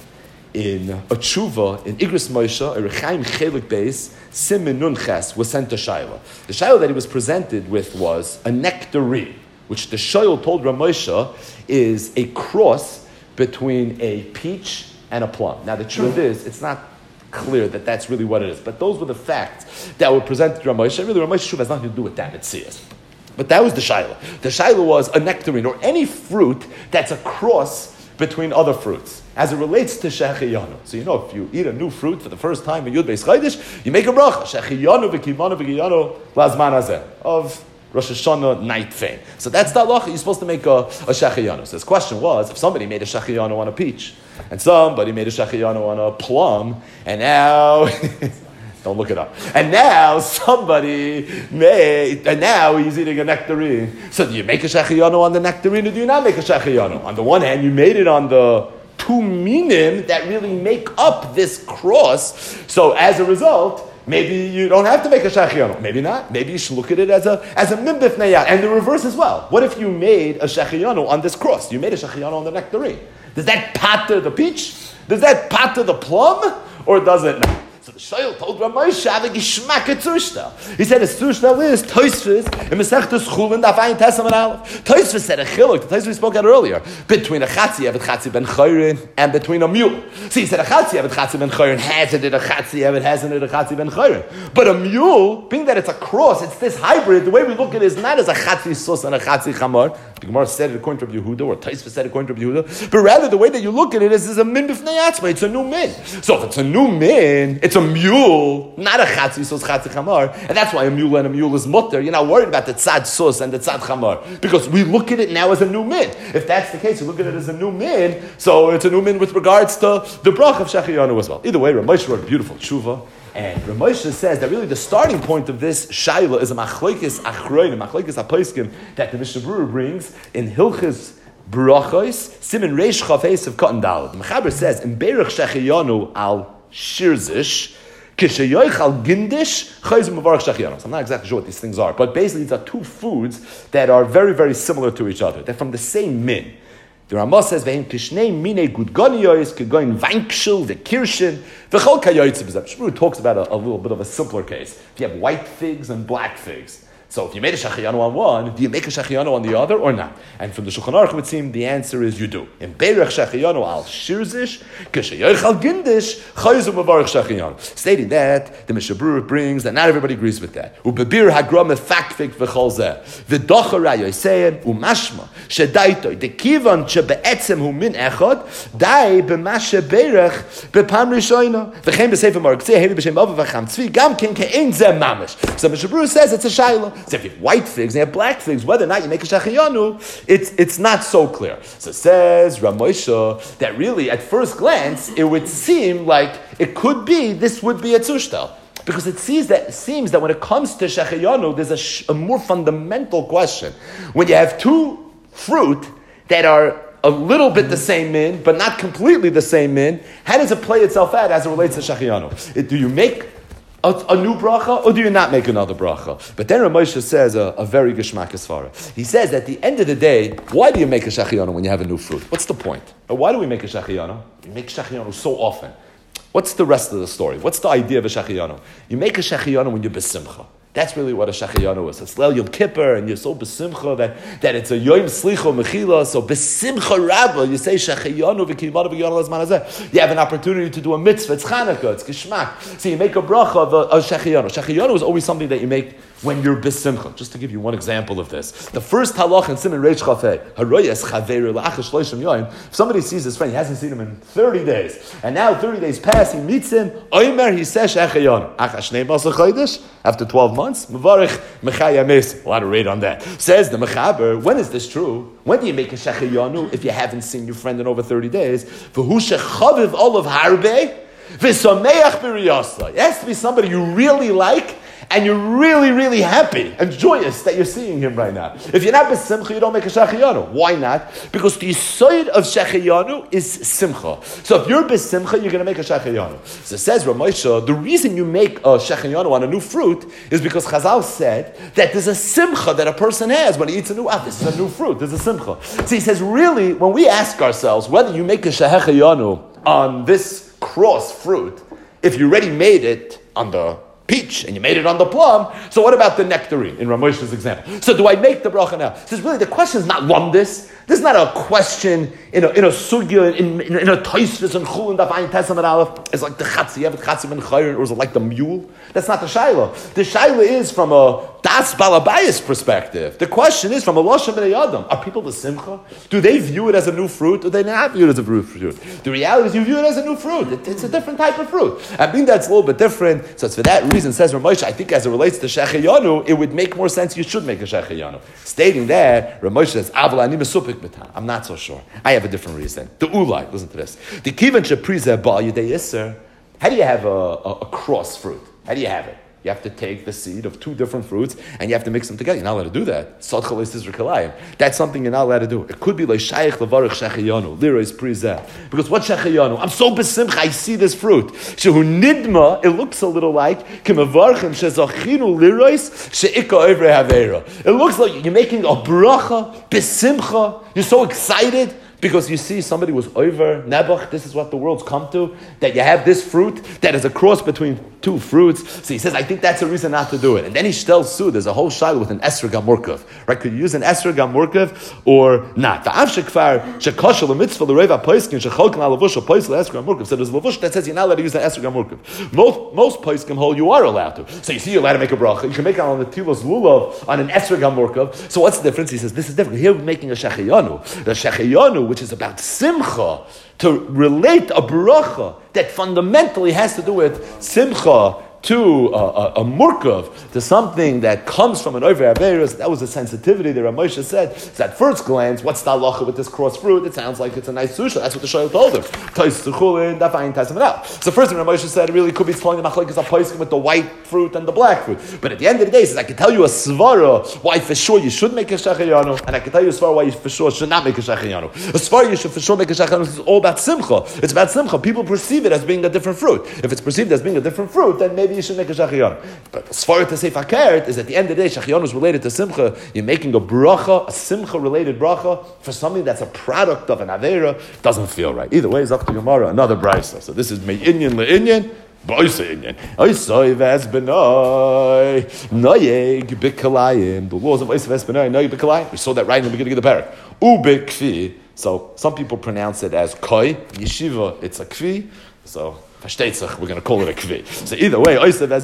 in a tshuva, in Igros Moshe, a Rechaim Chelik Beis, Simin Nun Ches, was sent to Shiloh. The Shiloh that he was presented with was a nectarine, which the Shiloh told Rav Moshe is a cross between a peach and a plum. Now the truth is, it's not clear that that's really what it is. But those were the facts that were presented to Rav Moshe. Really, Rav Moshe's tshuva has nothing to do with that. It's serious. But that was the shaila. The shaila was a nectarine or any fruit that's a cross between other fruits as it relates to shechiyanu. So if you eat a new fruit for the first time in Yud Beis Chodesh, you make a bracha shechiyanu v'kimanu v'giyanu lazman hazeh of Rosh Hashanah night fame. So that's the halacha. You're supposed to make a shechiyanu. So his question was, if somebody made a shechiyanu on a peach, and somebody made a shechiyanu on a plum, and now don't look it up. And now now he's eating a nectarine. So do you make a shechiyanu on the nectarine, or do you not make a shechiyanu? On the one hand, you made it on the two minim that really make up this cross. So as a result, maybe you don't have to make a shechiyanu. Maybe not. Maybe you should look at it as a min b'fnei. And the reverse as well. What if you made a shechiyanu on this cross? You made a shechiyanu on the nectarine. Does that pater the peach? Does that pater the plum? Or does it not? So the Shail told Ramosha the Gishmak Tzurshta. He said, "A Tzurshta is Tosfos in Masechtas Chulin Daf Ayin Tes Amud Aleph." Tosfos said a chiluk. The Tosfos we spoke about earlier between a Chatzi Evet Chatzi Ben Chayrin and between a mule. See, he said a Chatzi Evet Chatzi Ben Chayrin hasn't it a Chatzi Evet hasn't it a Chatzi Ben Chayrin. But a mule, being that it's a cross, it's this hybrid. The way we look at it is not as a Chatzi Sus and a Chatzi Chamar. The Gemara said it according to Rabbi Yehuda, or Tosfos said it according to Rabbi Yehuda. But rather, the way that you look at it is a min b'fnei atzma. It's a new min. So if it's a new min, it's a mule, not a chatzi sus chatzi chamar, and that's why a mule is mutter. You're not worried about the tzad sus and the tzad chamar because we look at it now as a new min. If that's the case, you look at it as a new min, so it's a new min with regards to the brach of shechiyanu as well. Either way, Ramosha wrote a beautiful tshuva. And Ramosha says that really the starting point of this shaila is a machlokes achronim, machlokes aposkim that the Mishnah Berurah brings in Hilchos Brachos, Siman Reish Chafes of Cotton Daled. The Mechaber says in Berach Shechiyanu al Shirzish, Kishayoichal Gindish Chayzim Mavarach Shechiyanu. So I'm not exactly sure what these things are, but basically these are two foods that are very, very similar to each other. They're from the same min. The Ramah says, "Ve'im kishnei mine gudgoniyos kegoin vankshel vekirshin v'chol kayoytze b'zeh." Shmuel talks about a little bit of a simpler case. If you have white figs and black figs, so if you made a shechiyanu on one, do you make a shechiyanu on the other or not? And from the Shulchan Aruch it would seem the answer is you do. In Beirach shechiyanu al shirzish kishayochal gindish chayzu mavarich shechiyanu. Stating that the Mishnah Berurah brings that not everybody agrees with that. Ubebir hagram efakfik v'chol zeh v'docher rayoseim umashma shedaitoi dekivan shebeetzem hu min echad dai b'mashe beirach b'pam rishoyna v'chein b'sefer markzeh hevi b'shem ava v'cham tzvi gam ken ke'ein zeh mamish. So Mishnah Berurah says it's a shayla. So if you have white figs and you have black figs, whether or not you make a shechiyanu, it's not so clear. So it says Ramosha that really at first glance it would seem like it could be this would be a tzushtal. Because it seems that when it comes to shechiyanu, there's a more fundamental question. When you have two fruit that are a little bit the same min, but not completely the same min, how does it play itself out as it relates to shechiyanu? Do you make a new bracha, or do you not make another bracha? But then Ramosha says a very geshmak svara. He says at the end of the day, why do you make a shechiyanu when you have a new fruit? What's the point? Or why do we make a shechiyanu? We make shechiyanu so often. What's the rest of the story? What's the idea of a shechiyanu? You make a shechiyanu when you're besimcha. That's really what a shechiyanu is. It's Leil Yom Kippur, and you're so besimcha that it's a Yom Slicha Mechila. So besimcha Rabba, you say shechiyanu v'kimanu v'yonu lazman hazeh. You have an opportunity to do a mitzvah. It's Chanukah. It's Geshmak. So you make a bracha of a shechiyanu. Shechiyanu is always something that you make when you're besimcha. Just to give you one example of this, the first halach in Siman Reish Chafei, Haroyas Chaver La'achas Shloshim Yoyim. If somebody sees his friend, he hasn't seen him in 30 days, and now 30 days pass, he meets him. Oimer, he says shechiyanu. Achas Shnei Masach Chodesh. After 12 months, Mevarich Mechaya Mes. A lot of rate on that. Says the Mechaber, when is this true? When do you make a shechiyanu if you haven't seen your friend in over 30 days? V'hu shechaviv olav harbe v'sameach b'riyasa. It has to be somebody you really like, and you're really, really happy and joyous that you're seeing him right now. If you're not besimcha, you don't make a shechiyanu. Why not? Because the yisoid of shechiyanu is simcha. So if you're besimcha, you're going to make a shechiyanu. So it says Ramosha, the reason you make a shechiyanu on a new fruit is because Chazal said that there's a simcha that a person has when he eats a new, this is a new fruit, there's a simcha. So he says, really, when we ask ourselves whether you make a shechiyanu on this cross fruit, if you already made it on the peach and you made it on the plum. So what about the nectarine in Ramosha's example? So do I make the bracha now? Says really the question is not lumdis. This is not a question in a sugya, in a toisvis and chul and dafayin tesam and aleph. It's like the chatzi, you have a chatzi ben chayrin, or is it like the mule? That's not the shaila. The shaila is from a das balabayas perspective. The question is from a loshem ben yadam. Are people the simcha? Do they view it as a new fruit, or do they not view it as a new fruit? The reality is you view it as a new fruit. It's a different type of fruit. I think that's a little bit different. So it's for that reason, says Ramosha, I think as it relates to shechayanu, it would make more sense you should make a shechayanu. Stating that, Ramosha says, Aval ani mesupik. I'm not so sure. I have a different reason. The ulai, listen to this. The kivan shepriza bal yudei yisser. How do you have a cross fruit? How do you have it? You have to take the seed of two different fruits and you have to mix them together. You're not allowed to do that. That's something you're not allowed to do. It could be like shaykh levarich shechayanu, lirois priza. Because what shechayanu? I'm so besimcha, I see this fruit. Shehu nidma, it looks a little like kimavarchim shezachinu lirois sheika over havera. It looks like you're making a bracha besimcha. You're so excited. Because you see somebody was over Nebuch, this is what the world's come to, that you have this fruit that is a cross between two fruits. So he says, I think that's a reason not to do it. And then he tells Sue, there's a whole shiloh with an Esra Gamurkav. Right? Could you use an Esra Gamurkav or not? So there's a lavush that says you're not allowed to use an Esra Gamurkav. Most poskim hold you are allowed to. So you see you're allowed to make a bracha. You can make it on the Tilos Lulav on an Esra Gamurkav. So what's the difference? He says, this is different. Here we're making a Shechayanu. The Shechayanu, which is about simcha, to relate a bracha that fundamentally has to do with simcha to a murkav, to something that comes from an over averos. That was the sensitivity that Ramosha said. So at first glance, what's the halacha with this cross fruit? It sounds like it's a nice susha. That's what the Shoyl told him. So first thing Ramosha said, it really could be telling the machlekes a poskim with the white fruit and the black fruit. But at the end of the day, he says, I can tell you a svara why for sure you should make a shechayanu, and I can tell you a svara why you for sure should not make a shechayanu. A svara you should for sure make a shechayanu is all about simcha. It's about simcha. People perceive it as being a different fruit. If it's perceived as being a different fruit, then maybe you should make a shechayanu. But as far as to say fakert is at the end of the day, shechayanu is related to simcha. You're making a bracha, a simcha related bracha for something that's a product of an avera. Doesn't feel right. Either way, it's up to Gemara, another brisa. So this is me'inyan le'inyan. The laws of we saw that right in the beginning of the parak. So some people pronounce it as koi. Yeshiva, it's a kvi. So we're going to call it a kvi. So either way,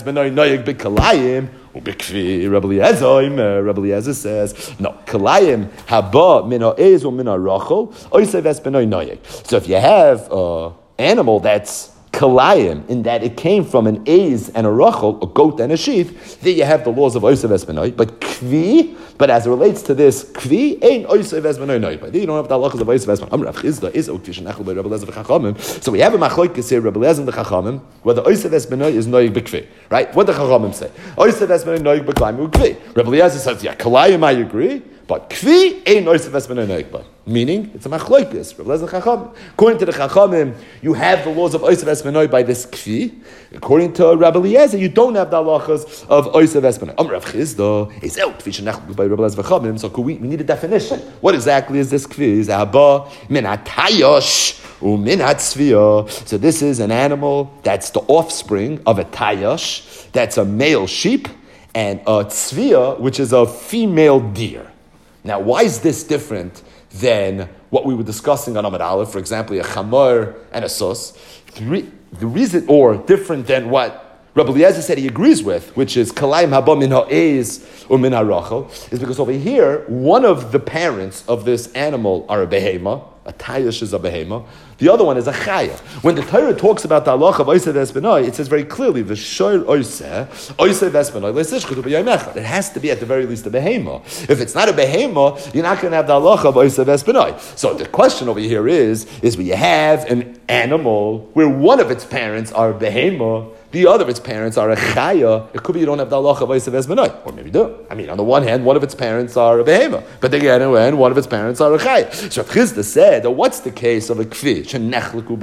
Rabbi Eliezer says, no, kalayim haba min ha'ez or min ha'rachel. So if you have an animal that's kalayim, in that it came from an eiz and a rachel, a goat and a sheep, there you have the laws of oisav esbenoi. But kvi, but as it relates to this kvi, ain't oisav esbenoi. But there you don't have the halachas of oisav esbenoi. Rav Chizda is oktishanachel by Rabbi Eliezer v'chachamim. So we have a machlokes here, Rabbi Eliezer and the chachamim, where the oisav esbenoi is noig b'kvi. Right? What the chachamim say? Oisav esbenoi noig b'klayim u'kvi. Rabbi Eliezer says, yeah, kalayim I agree. But kvi ain't oisav esbenoi noig b'klayim. Meaning, it's a machlokes. According to the Chachamim, you have the laws of Oisav Esbenoi by this kfi. According to Rabbi Eliezer, you don't have the halachas of Oisav Esbenoi. Rav Chizda is out by Rabbi Eliezer Chachamim. So we need a definition. What exactly is this kfi? Is haba min hatayosh umin hatzvia. So this is an animal that's the offspring of a tayosh, that's a male sheep, and a tzvia, which is a female deer. Now, why is this different than what we were discussing on Amud Aleph, for example, a chamor and a sus? The reason, or different than what Rabbi Eliezer said he agrees with, which is kalayim haba min ha'ez or min ha'rachel, is because over here, one of the parents of this animal are a behema, a tayish is a behema, the other one is a chaya. When the Torah talks about the halacha of oiseh v'esbenoi, it says very clearly, v'shoir oiseh v'esbenoi le'sishchut b'yomechad. It has to be at the very least a behema. If it's not a behema, you're not going to have the halacha of oiseh v'esbenoi. So the question over here is when you have an animal where one of its parents are a behema, the other of its parents are a chaya, it could be you don't have the halacha of oiseh v'esbenoi. Or maybe you do. I mean, on the one hand, one of its parents are a behema, but again, one of its parents are a chaya. So Chizda said, what's the case of a kfi? This is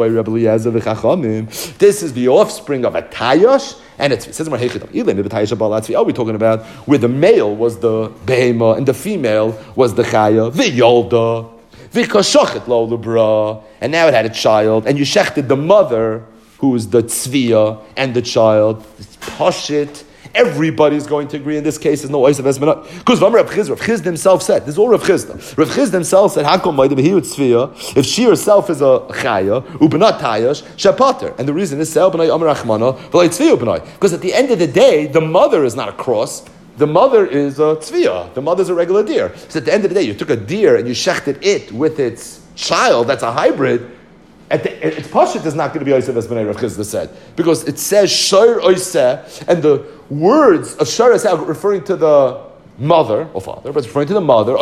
the offspring of a tayosh and a tzvi. It says, are we talking about where the male was the behema and the female was the chaya? V'yolda, v'koshochet lo lebra, and now it had a child, and you shechted the mother, who is the tzviya, and the child. It's Pashit. Everybody's going to agree in this case is no Oisav Esmenai. Because Rav Chizda himself said, this is all Rav Chizda. Rav Chizda himself said, Hakom Maidim Hiut Tzviya, if she herself is a Chaya, Ubenat Tayash, Shapater. And the reason is, Se'el B'nai Amar Achmana, V'lai Tzviya B'nai. Because at the end of the day, the mother is not a cross. The mother is a tzviya. The mother's a regular deer. So at the end of the day, you took a deer and you shechted it with its child, that's a hybrid. Its pashut is not going to be Oiseh as Rav Chizda said. Because it says Shor Oiseh, and the words of Shor Oiseh are referring to the mother, or father, but it's referring to the mother,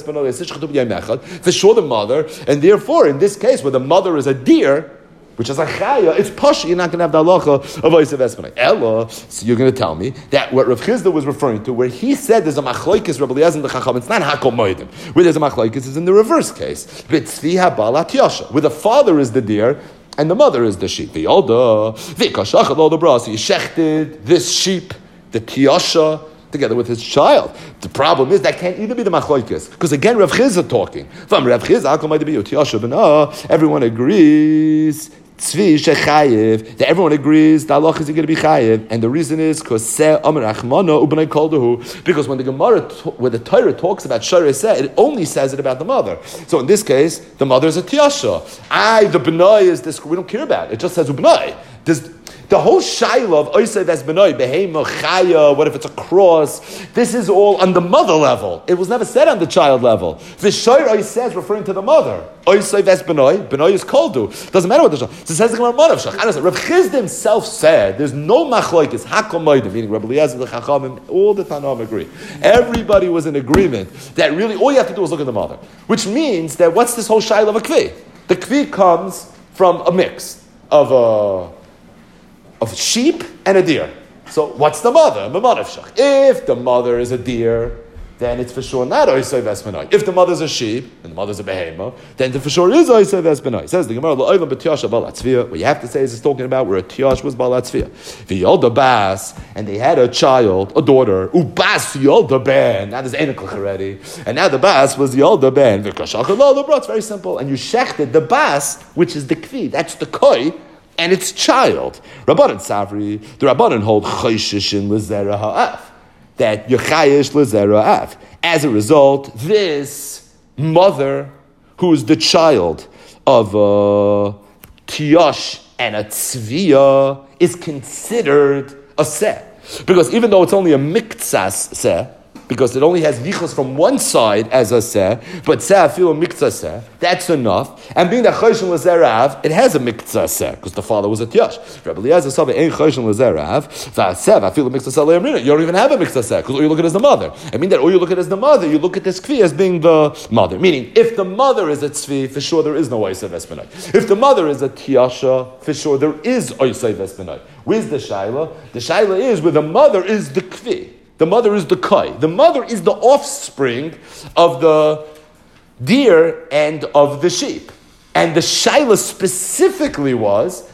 for sure the mother, and therefore, in this case, where the mother is a deer, which is a chaya, it's pasha, you're not going to have the halacha of Oiseh Espanai. Ella, so you're going to tell me that what Rav Chizda was referring to, where he said there's a machlokes Rabbi Eliezer and the Chacham, it's not hakol moedim. Where there's a machlokes is in the reverse case. B'tzvi habalat yasha, where the father is the deer and the mother is the sheep. V'yolda, v'kashachad all the bra. So you shechted this sheep, the tiyasha, together with his child. The problem is that can't either be the machlokes, because again Rav Chizda talking. From Rav Chizda, hakol moedim tiyasha b'na. Everyone agrees. Tzvi shechayev, that everyone agrees the halach is going to be chayev, and the reason is because because when the Gemara, when the Torah talks about Shor Eseh, it only says it about the mother. So in this case, the mother is a tiyasha. The benai is this. We don't care about it. It just says ubnai. The whole shaila of Oiseh as benai, behema, chaya, what if it's a cross? This is all on the mother level. It was never said on the child level. The Shor Oiseh is referring to the mother. Oiseh as benai is koldu. Doesn't matter what the shach. So it says the Gemara Manav shach. Rav Chizda himself said there's no machlokes hakol moedim, meaning Rabbi Eliezer, the Chachamim, all the Tanaim agree. Everybody was in agreement that really all you have to do is look at the mother, which means that what's this whole shaila of a kvi? The kvi comes from a mix of sheep and a deer. So what's the mother? If the mother is a deer, then it's for sure not Oiseh Espanai. If the mother's a sheep and the mother's a behema, then it for sure is Oiseh Espanai. Says the Gemara, La'olam b'tiyasha balatzvia. What you have to say is it's talking about where a tiyash was balatzvia. V'yolda bas, and they had a child, a daughter, ubas yolda ben. Now there's eniklich already, and now the bas was yolda ben. It's very simple, and you shechted the bas, which is the kvi. That's the koi. And its child. Rabbanan Savri, the Rabbanan hold Chayshish in Lezera Ha'af. That Yechayish Lezera Ha'af. As a result, this mother, who is the child of a Tiyosh and a Tzviya, is considered a Seh. Because even though it's only a Miktsas Seh, because it only has vichos from one side as a seh, but seh afilu miktzah seh, that's enough. And being that choshen lezerav, it has a miktzah seh, because the father was a tiyash. Rabbi Eliezer said, "Ein choshen lezerav, v'aseh afilu miktzah seh le'amrina." You don't even have a miktzah seh, because all you look at is the mother. I mean that all you look at is the mother, you look at this kvi as being the mother. Meaning, if the mother is a tzvi, for sure there is no oiseh v'espenai. If the mother is a tiyasha, for sure there is oiseh v'espenai. Where's the shaila? The shaila is where the mother is the kvi. The mother is the kai. The mother is the offspring of the deer and of the sheep. And the shaila specifically was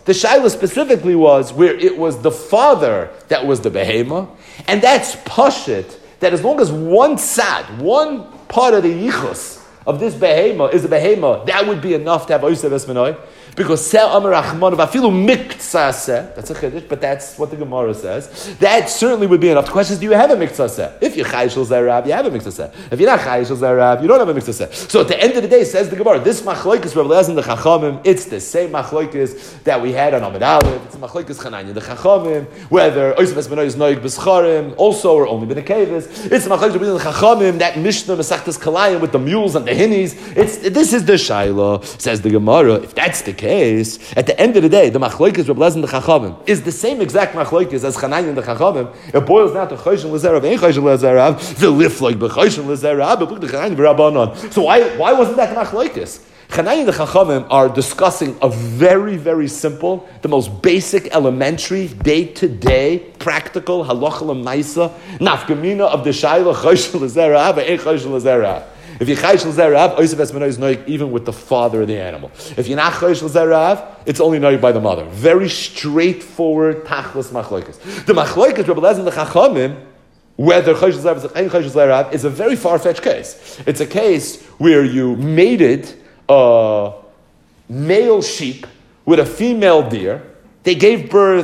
where it was the father that was the behema. And that's pashit, that as long as one part of the yichus of this behema is a behema, that would be enough to have oiseh v'esmenai. Because seh amar achman afilu miktzah seh, that's a chiddush, but that's what the Gemara says. That certainly would be enough. The question is, do you have a miktzah seh? If you're chayish l'zerav, you have a miktzah seh. If you're not chayish l'zerav, you don't have a miktzah seh. So at the end of the day, says the Gemara, this machlokes Rav Eliezer and the Chachamim, it's the same machlokes that we had on Amud Aleph. It's machlokes Chananya the Chachamim, whether oiseh v'esmenai is noig b'scharim, also or only b'nekevis. It's machlokes Rav Eliezer and the Chachamim, that Mishnah Masechtas Kalayim with the mules and the hinnies. This is the shaila, says the Gemara. If that's the case, at the end of the day, the machlokes Rav Eliezer and the Chachamim is the same exact machlokes as Chananya and the Chachamim. It boils down to choshen l'zerav, ain't choshen l'zerav, v'lif like b'choshen l'zerav, b'buk the Chananya v'Rabbanon. So why wasn't that the machlokes? Chananya and the Chachamim are discussing a very, very simple, the most basic, elementary, day-to-day, practical halacha l'maisa nafkamina of the shaila choshen l'zerav, ain't choshen l'zerav. If you're chayish l'zerav, oiseh v'esmenai is noig even with the father of the animal. If you're not chayish l'zerav, it's only noig by the mother. Very straightforward tachlis machlokes. The machlokes Rabbi Eliezer and the Chachamim, whether chayish l'zerav is chayish l'zerav, is a very far-fetched case. It's a case where you mated a male sheep with a female deer. They gave birth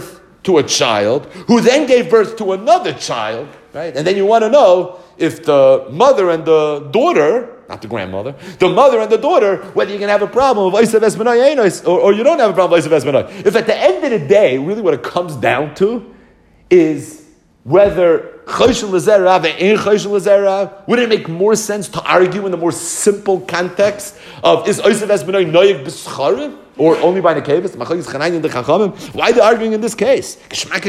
to a child who then gave birth to another child, right? And then you want to know if the mother and the daughter, not the grandmother, the mother and the daughter, whether you can have a problem with Oisav Esbenai or you don't have a problem with Oisav Esbenai. If at the end of the day, really what it comes down to is whether Choshen L'Zerav and Ein Choshen L'Zerav, would it make more sense to argue in the more simple context of is Oisav Esbenai Noyeg B'Scharim? Or only by Nekevis? Why are they arguing in this case? Says the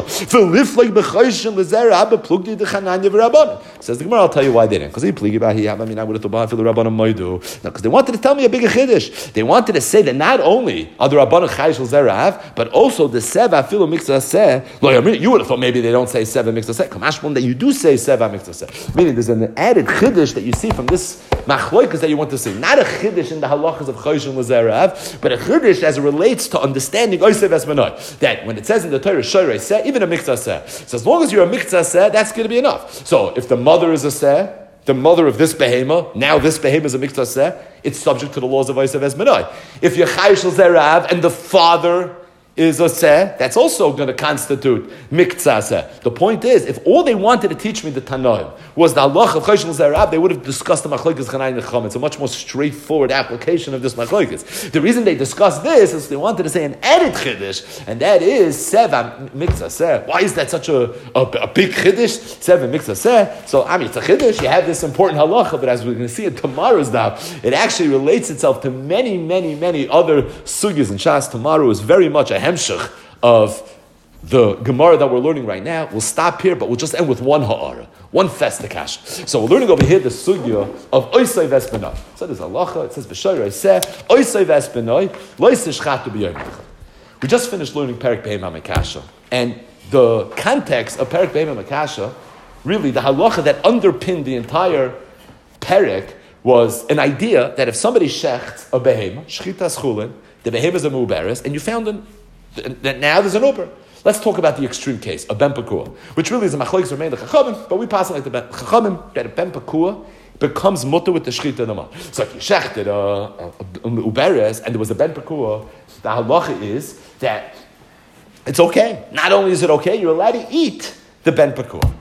Gemara, I'll tell you why they didn't. Because I would have thought because they wanted to tell me a bigger chiddush. They wanted to say that not only are the Rabbanon Chayish L'Zerav, but also the Seva Afilu Mikzaseh. You would have thought maybe they don't say Seva Mikzaseh. Kamashmon that you do say Seva Mikzaseh. Meaning there's an added chiddush that you see from this machloikas that you want to see. Not a chiddush in the halachas of Choshen L'Zerav, but a chiddush as it relates to understanding Oisav Esbenai. That when it says in the Torah, Shorei Seh, even a Mikzah Seh. So as long as you're a Mikzah Seh, that's going to be enough. So if the mother is a Seh, the mother of this behema, now this behema is a Mikzah Seh, it's subject to the laws of Oisav Esbenai. If you're Chayish L'Zerav and the father is a seh, that's also going to constitute miktzah seh. The point is, if all they wanted to teach me the Tanoim was the halach of Choshen L'Zerav, they would have discussed the machlokes Chanai and Chacham. It's a much more straightforward application of this machlokes. The reason they discussed this is they wanted to say an added chiddush, and that is seva miktzah seh. Why is that such a big chiddush? Seva miktzah seh. So it's a chiddush. You have this important halacha, but as we're going to see in tomorrow's daf, it actually relates itself to many, many, many other sugyas. And Shas tomorrow is very much a hemshech of the Gemara that we're learning right now. We'll stop here, but we'll just end with one ha'ara, one festakash. So we're learning over here the sugya of oisay vesbenai. So there's halacha. It says b'shorei seh oisay vesbenai loisish chatu b'yom. We just finished learning Perek Behema Mekasha, and the context of Perek Behema Mekasha, really the halacha that underpinned the entire Perek, was an idea that if somebody shechts a behema, shchitas chulin, the behema is a muberes, and you found that now there's an uber. Let's talk about the extreme case, a ben pakua, which really is a machlokes remain the chachamim, but we pass it like the chachamim that a ben pakua becomes mutter with the shchita nama. So if you shechted a uberes and there was a ben pakua, the halacha is that it's okay. Not only is it okay, you're allowed to eat the ben pakua.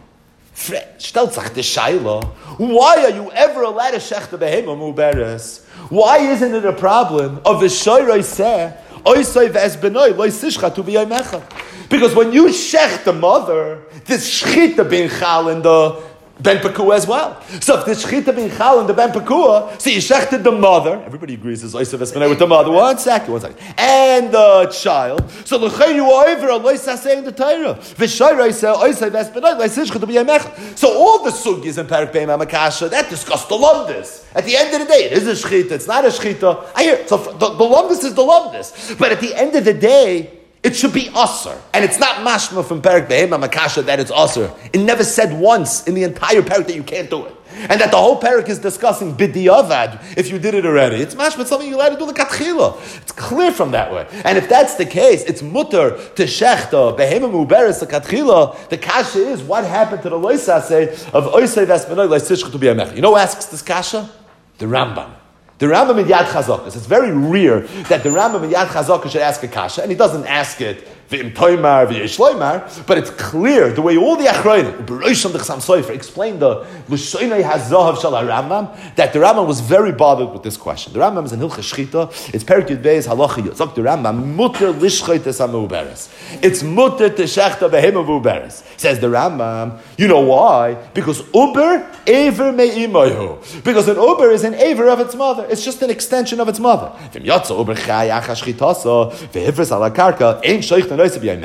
Why are you ever allowed to shech the behema muberes? Why isn't it a problem of the shoyrei seh oisay vesbenoi loisishcha tu b'yaymecha? Because when you shech the mother, this shchita being chal in the ben pakua as well. So if the shchita being chal in the ben pakua, so you shechted the mother. Everybody agrees it's oisay vesbenoi with the mother. One second. And the child. So l'chei you are over a loisah saying the Torah. V'shoyrei seh oisay vesbenoi loisishcha tu b'yaymecha. So all the sugyas in Perek Behema Mekasha that discuss the lumdis. At the end of the day, it is a shchita. It's not a shchita. I hear so the lumdis is the lumdis. But at the end of the day, it should be usher. And it's not mashma from Perek Behema Mekasha that it's usher. It never said once in the entire Perek that you can't do it. And that the whole Perek is discussing bidiyavad if you did it already. It's mashma, it's something you're allowed to do the katchila. It's clear from that way. And if that's the case, it's mutter to shechta, behema muberes, the katchila. The kasha is, what happened to the loisase of oisay vesbenoi loisishcha to be a. You know who asks this kasha? The Rambam. The Rambam in Yad Chazakas. It's very rare that the Rambam in Yad Chazakas should ask a kasha, and he doesn't ask it v'im toimar v'yesh loimar, but it's clear the way all the achronim b'roisham the Chassam Sofer explained the l'shoinei hazahav shel Rambam, that the Rambam was very bothered with this question. The Rambam is in Hilchas Shchita. It's Perek Yud Beis Halacha Yud. Zok the Rambam mutter lishcheites hamuberes. It's mutter to shechta behema muberes. Says the Rambam. You know why? Because uber aver me'imayu. Because an uber is an aver of its mother. It's just an extension of its mother. V'im yatsa uber chay achas shchitasa v'hivres ala karka ein sheichten. Stating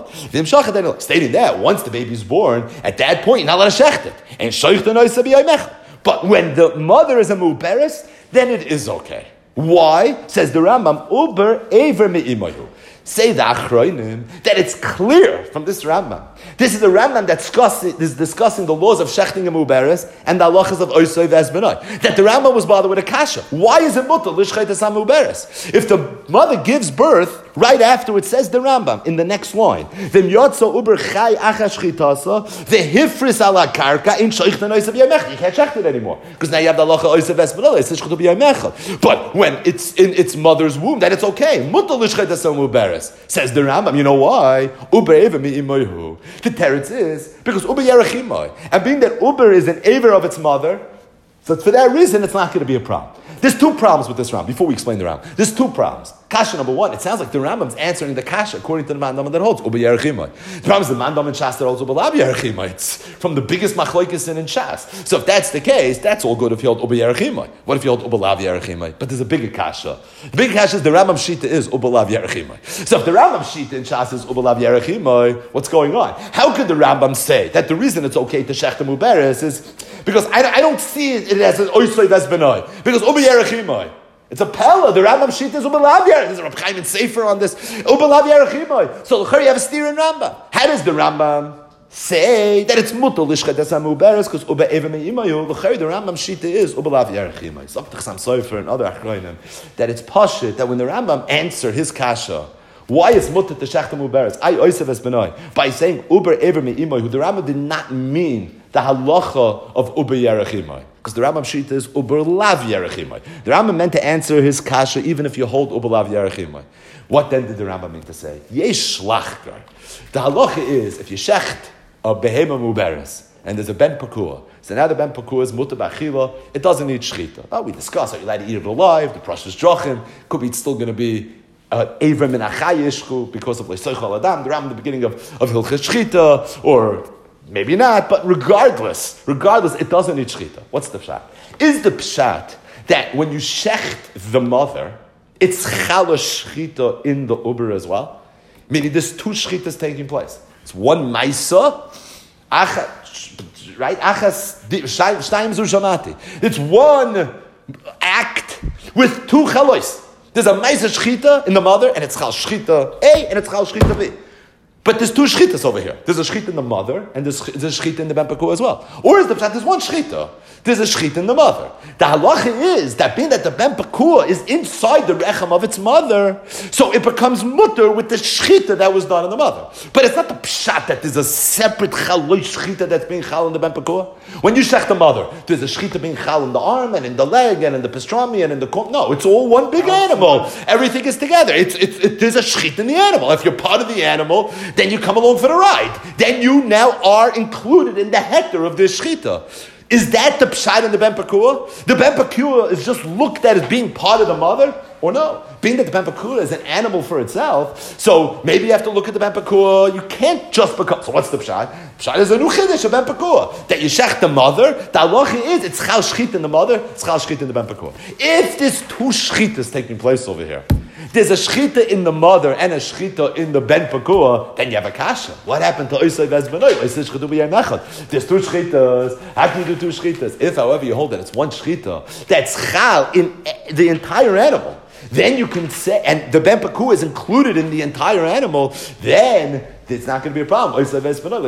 that once the baby is born, at that point you're not allowed to shecht it. But when the mother is a muberes, then it is okay. Why? Says the Rambam, Uber Ever Me'imayu. Say the Achroinim that it's clear from this Rambam. This is the Rambam that is discussing the laws of shechting and muberes and the halachas of oisay vesbenai. That the Rambam was bothered with a kasha. Why is it mutter l'shcheites hamuberes? If the mother gives birth right after it says the Rambam in the next line. V'im yotzo uber chai achas shchitasa v'hifris ala karka in sheichten oisav yamecha. You can't shecht it anymore because now you have the halacha oisav esbenol. It says shchita b'yamecha. But when it's in its mother's womb, then it's okay. Mutal l'shchitasa muberes. Says the Rambam. You know why? Uber ever mi imoyhu. The teretz is because uber yerachimai, and being that uber is an aver of its mother, so for that reason it's not going to be a problem. There's two problems with this Rambam. Before we explain the Rambam, there's two problems. Kasha number one, it sounds like the Rambam's answering the Kasha according to the Mandam that holds Uba Yerachimai. The problem is the Mandam in Shas that holds Uba Lav Yerachimai. It's from the biggest machlokes in Shas. So if that's the case, that's all good if you hold Uba Yerachimai. What if you hold Uba Lav Yerachimai? But there's a bigger Kasha. The bigger Kasha is the Rambam Shita is Uba Lav Yerachimai. So if the Rambam Shita in Shas is Uba Lav Yerachimai, what's going on? How could the Rambam say that the reason it's okay to Shech the Muberes is because I don't see it as an Oisoi Vesbenoi. Because Uba Yerachimai. It's a pella. The Rambam Shita is Ubalav Yerachimai. There's a Reb Chaim and Sefer on this. Ubalav Yerachimai. So you have a steer in Rambam. How does the Rambam say that it's mutal lishchedes hamuberes because uba eva meimayu? The Rambam Shita is Ubalav Yerachimai. So Chaim Sefer and other achronim that it's pashut that when the Rambam answered his kasha, why is mutter to shechta muberes? I oisav es benoi by saying uber eva meimayu. The Rambam did not mean the halacha of uber yerachimai. Because the Rambam Shita is uber lav yerachimai. The Rambam meant to answer his kasha even if you hold uber lav yerachimai. What then did the Rambam mean to say? Yesh shlachkar. The halacha is if you shecht a behema muberes and there's a ben pakua. So now the ben pakua is mutter b'achila. It doesn't need shchita. Oh, we discussed are you allowed to eat it alive? The prashas drachim could be it's still going to be Avram min achayishchu because of leisochal adam. The Rambam in the beginning of Hilchas Shchita, or maybe not, but regardless, it doesn't need shchita. What's the pshat? Is the pshat that when you shecht the mother, it's chala shchita in the uber as well? Meaning there's two shchitas taking place. It's one maisa, right? Achas shtayim zu shamati. It's one act with two chalos. There's a maisa shchita in the mother, and it's chal shchita A, and it's chal shchita B. But there's two shchitas over here. There's a shchita in the mother, and there's a shchita in the ben pakua as well. Or is the pshat, there's one shchita. There's a shchita in the mother. The halacha is that being that the ben pakua is inside the rechem of its mother, so it becomes mutter with the shchita that was done in the mother. But it's not the pshat that there's a separate chaloi shchita that's being chal in the ben pakua. When you shech the mother, there's a shchita being chal in the arm, and in the leg, and in the pastrami, and in the kum. No, it's all one big animal. Everything is together. There's a shchita in the animal. If you're part of the animal, then you come along for the ride. Then you now are included in the hector of this shchita. Is that the pshat in the ben pakua? The ben pakua is just looked at as being part of the mother, or no? Being that the ben pakua is an animal for itself, so maybe you have to look at the ben pakua. You can't just become. So what's the pshat? Pshat is a new chiddush of ben pakua that you shech the mother. The halacha is it's chal shchit in the mother, it's chal shchit in the ben pakua. If there's two shchitas taking place over here, there's a shchita in the mother and a shchita in the ben pakua, then you have a kasha. What happened to Oisai Vezbenoi? There's two shchitas. How can you do two shchitas? If, however, you hold that it's one shchita that's chal in the entire animal, then you can say, and the ben pakua is included in the entire animal, then it's not going to be a problem. The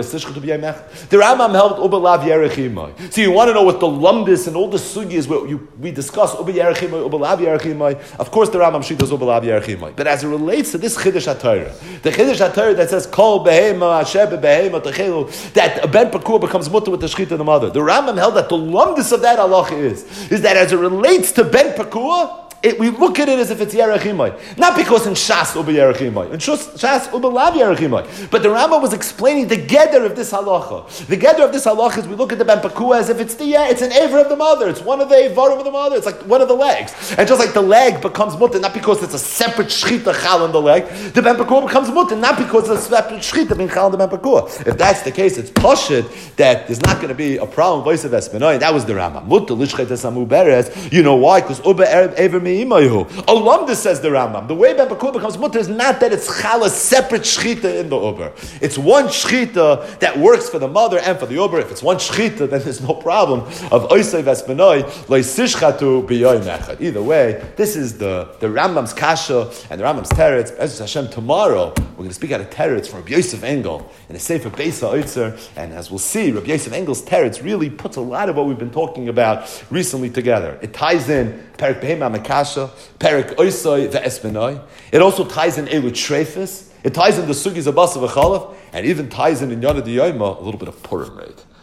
Rambam held Uba Lav Yerachimai. So you want to know what the lumdis and all the sugyas we discuss Uba Yerachimai, Uba Lav Yerachimai. Of course, the Rambam Shita is Uba Lav Yerachimai. But as it relates to this Chiddush HaTorah, the Chiddush HaTorah that says Kol Behema Asher Behema Techelu, that a ben pakua becomes mutter with the shchita in the mother. The Rambam held that the lumdis of that halacha is that as it relates to ben pakua, we look at it as if it's Yerachimai. Not because in Shas Uba Yerachimai. In Shas Uba Lav Yerachimai. But the Rambam was explaining the gather of this halacha. The gather of this halacha is we look at the ben pakua as if it's an aver of the mother. It's one of the avarim of the mother. It's like one of the legs. And just like the leg becomes mutter, not because it's a separate shchita chal in the leg, the ben pakua becomes mutter, not because it's a separate shchita being chal in the ben pakua. If that's the case, it's pashut that there's not going to be a problem. Voice of Espenoi. That was the Rambam. Mutter lishchetes hamuberes. You know why? Because Uba Ever Alamda says the Rambam. The way Ben Pakua becomes mutter is not that it's chala separate shchita in the uber. It's one shchita that works for the mother and for the uber. If it's one shchita, then there's no problem of oisei vespenoi leisishchatu biyoy mechad. Either way, this is the Rambam's kasha and the Rambam's teretz. As Hashem, tomorrow we're going to speak out of teretz from Rabbi Yosef Engel in a Sefer Beisa Oitzer, and as we'll see, Rabbi Yosef Engel's teretz really puts a lot of what we've been talking about recently together. It ties in Perek Behema Mekach Pasha, Perik Oisoi ve'Espenoi. It also ties in Elu Trefis. It ties in the Sugis of Basa v'Chalav, and even ties in Yonah D'Yoyma a little bit of Purim, right?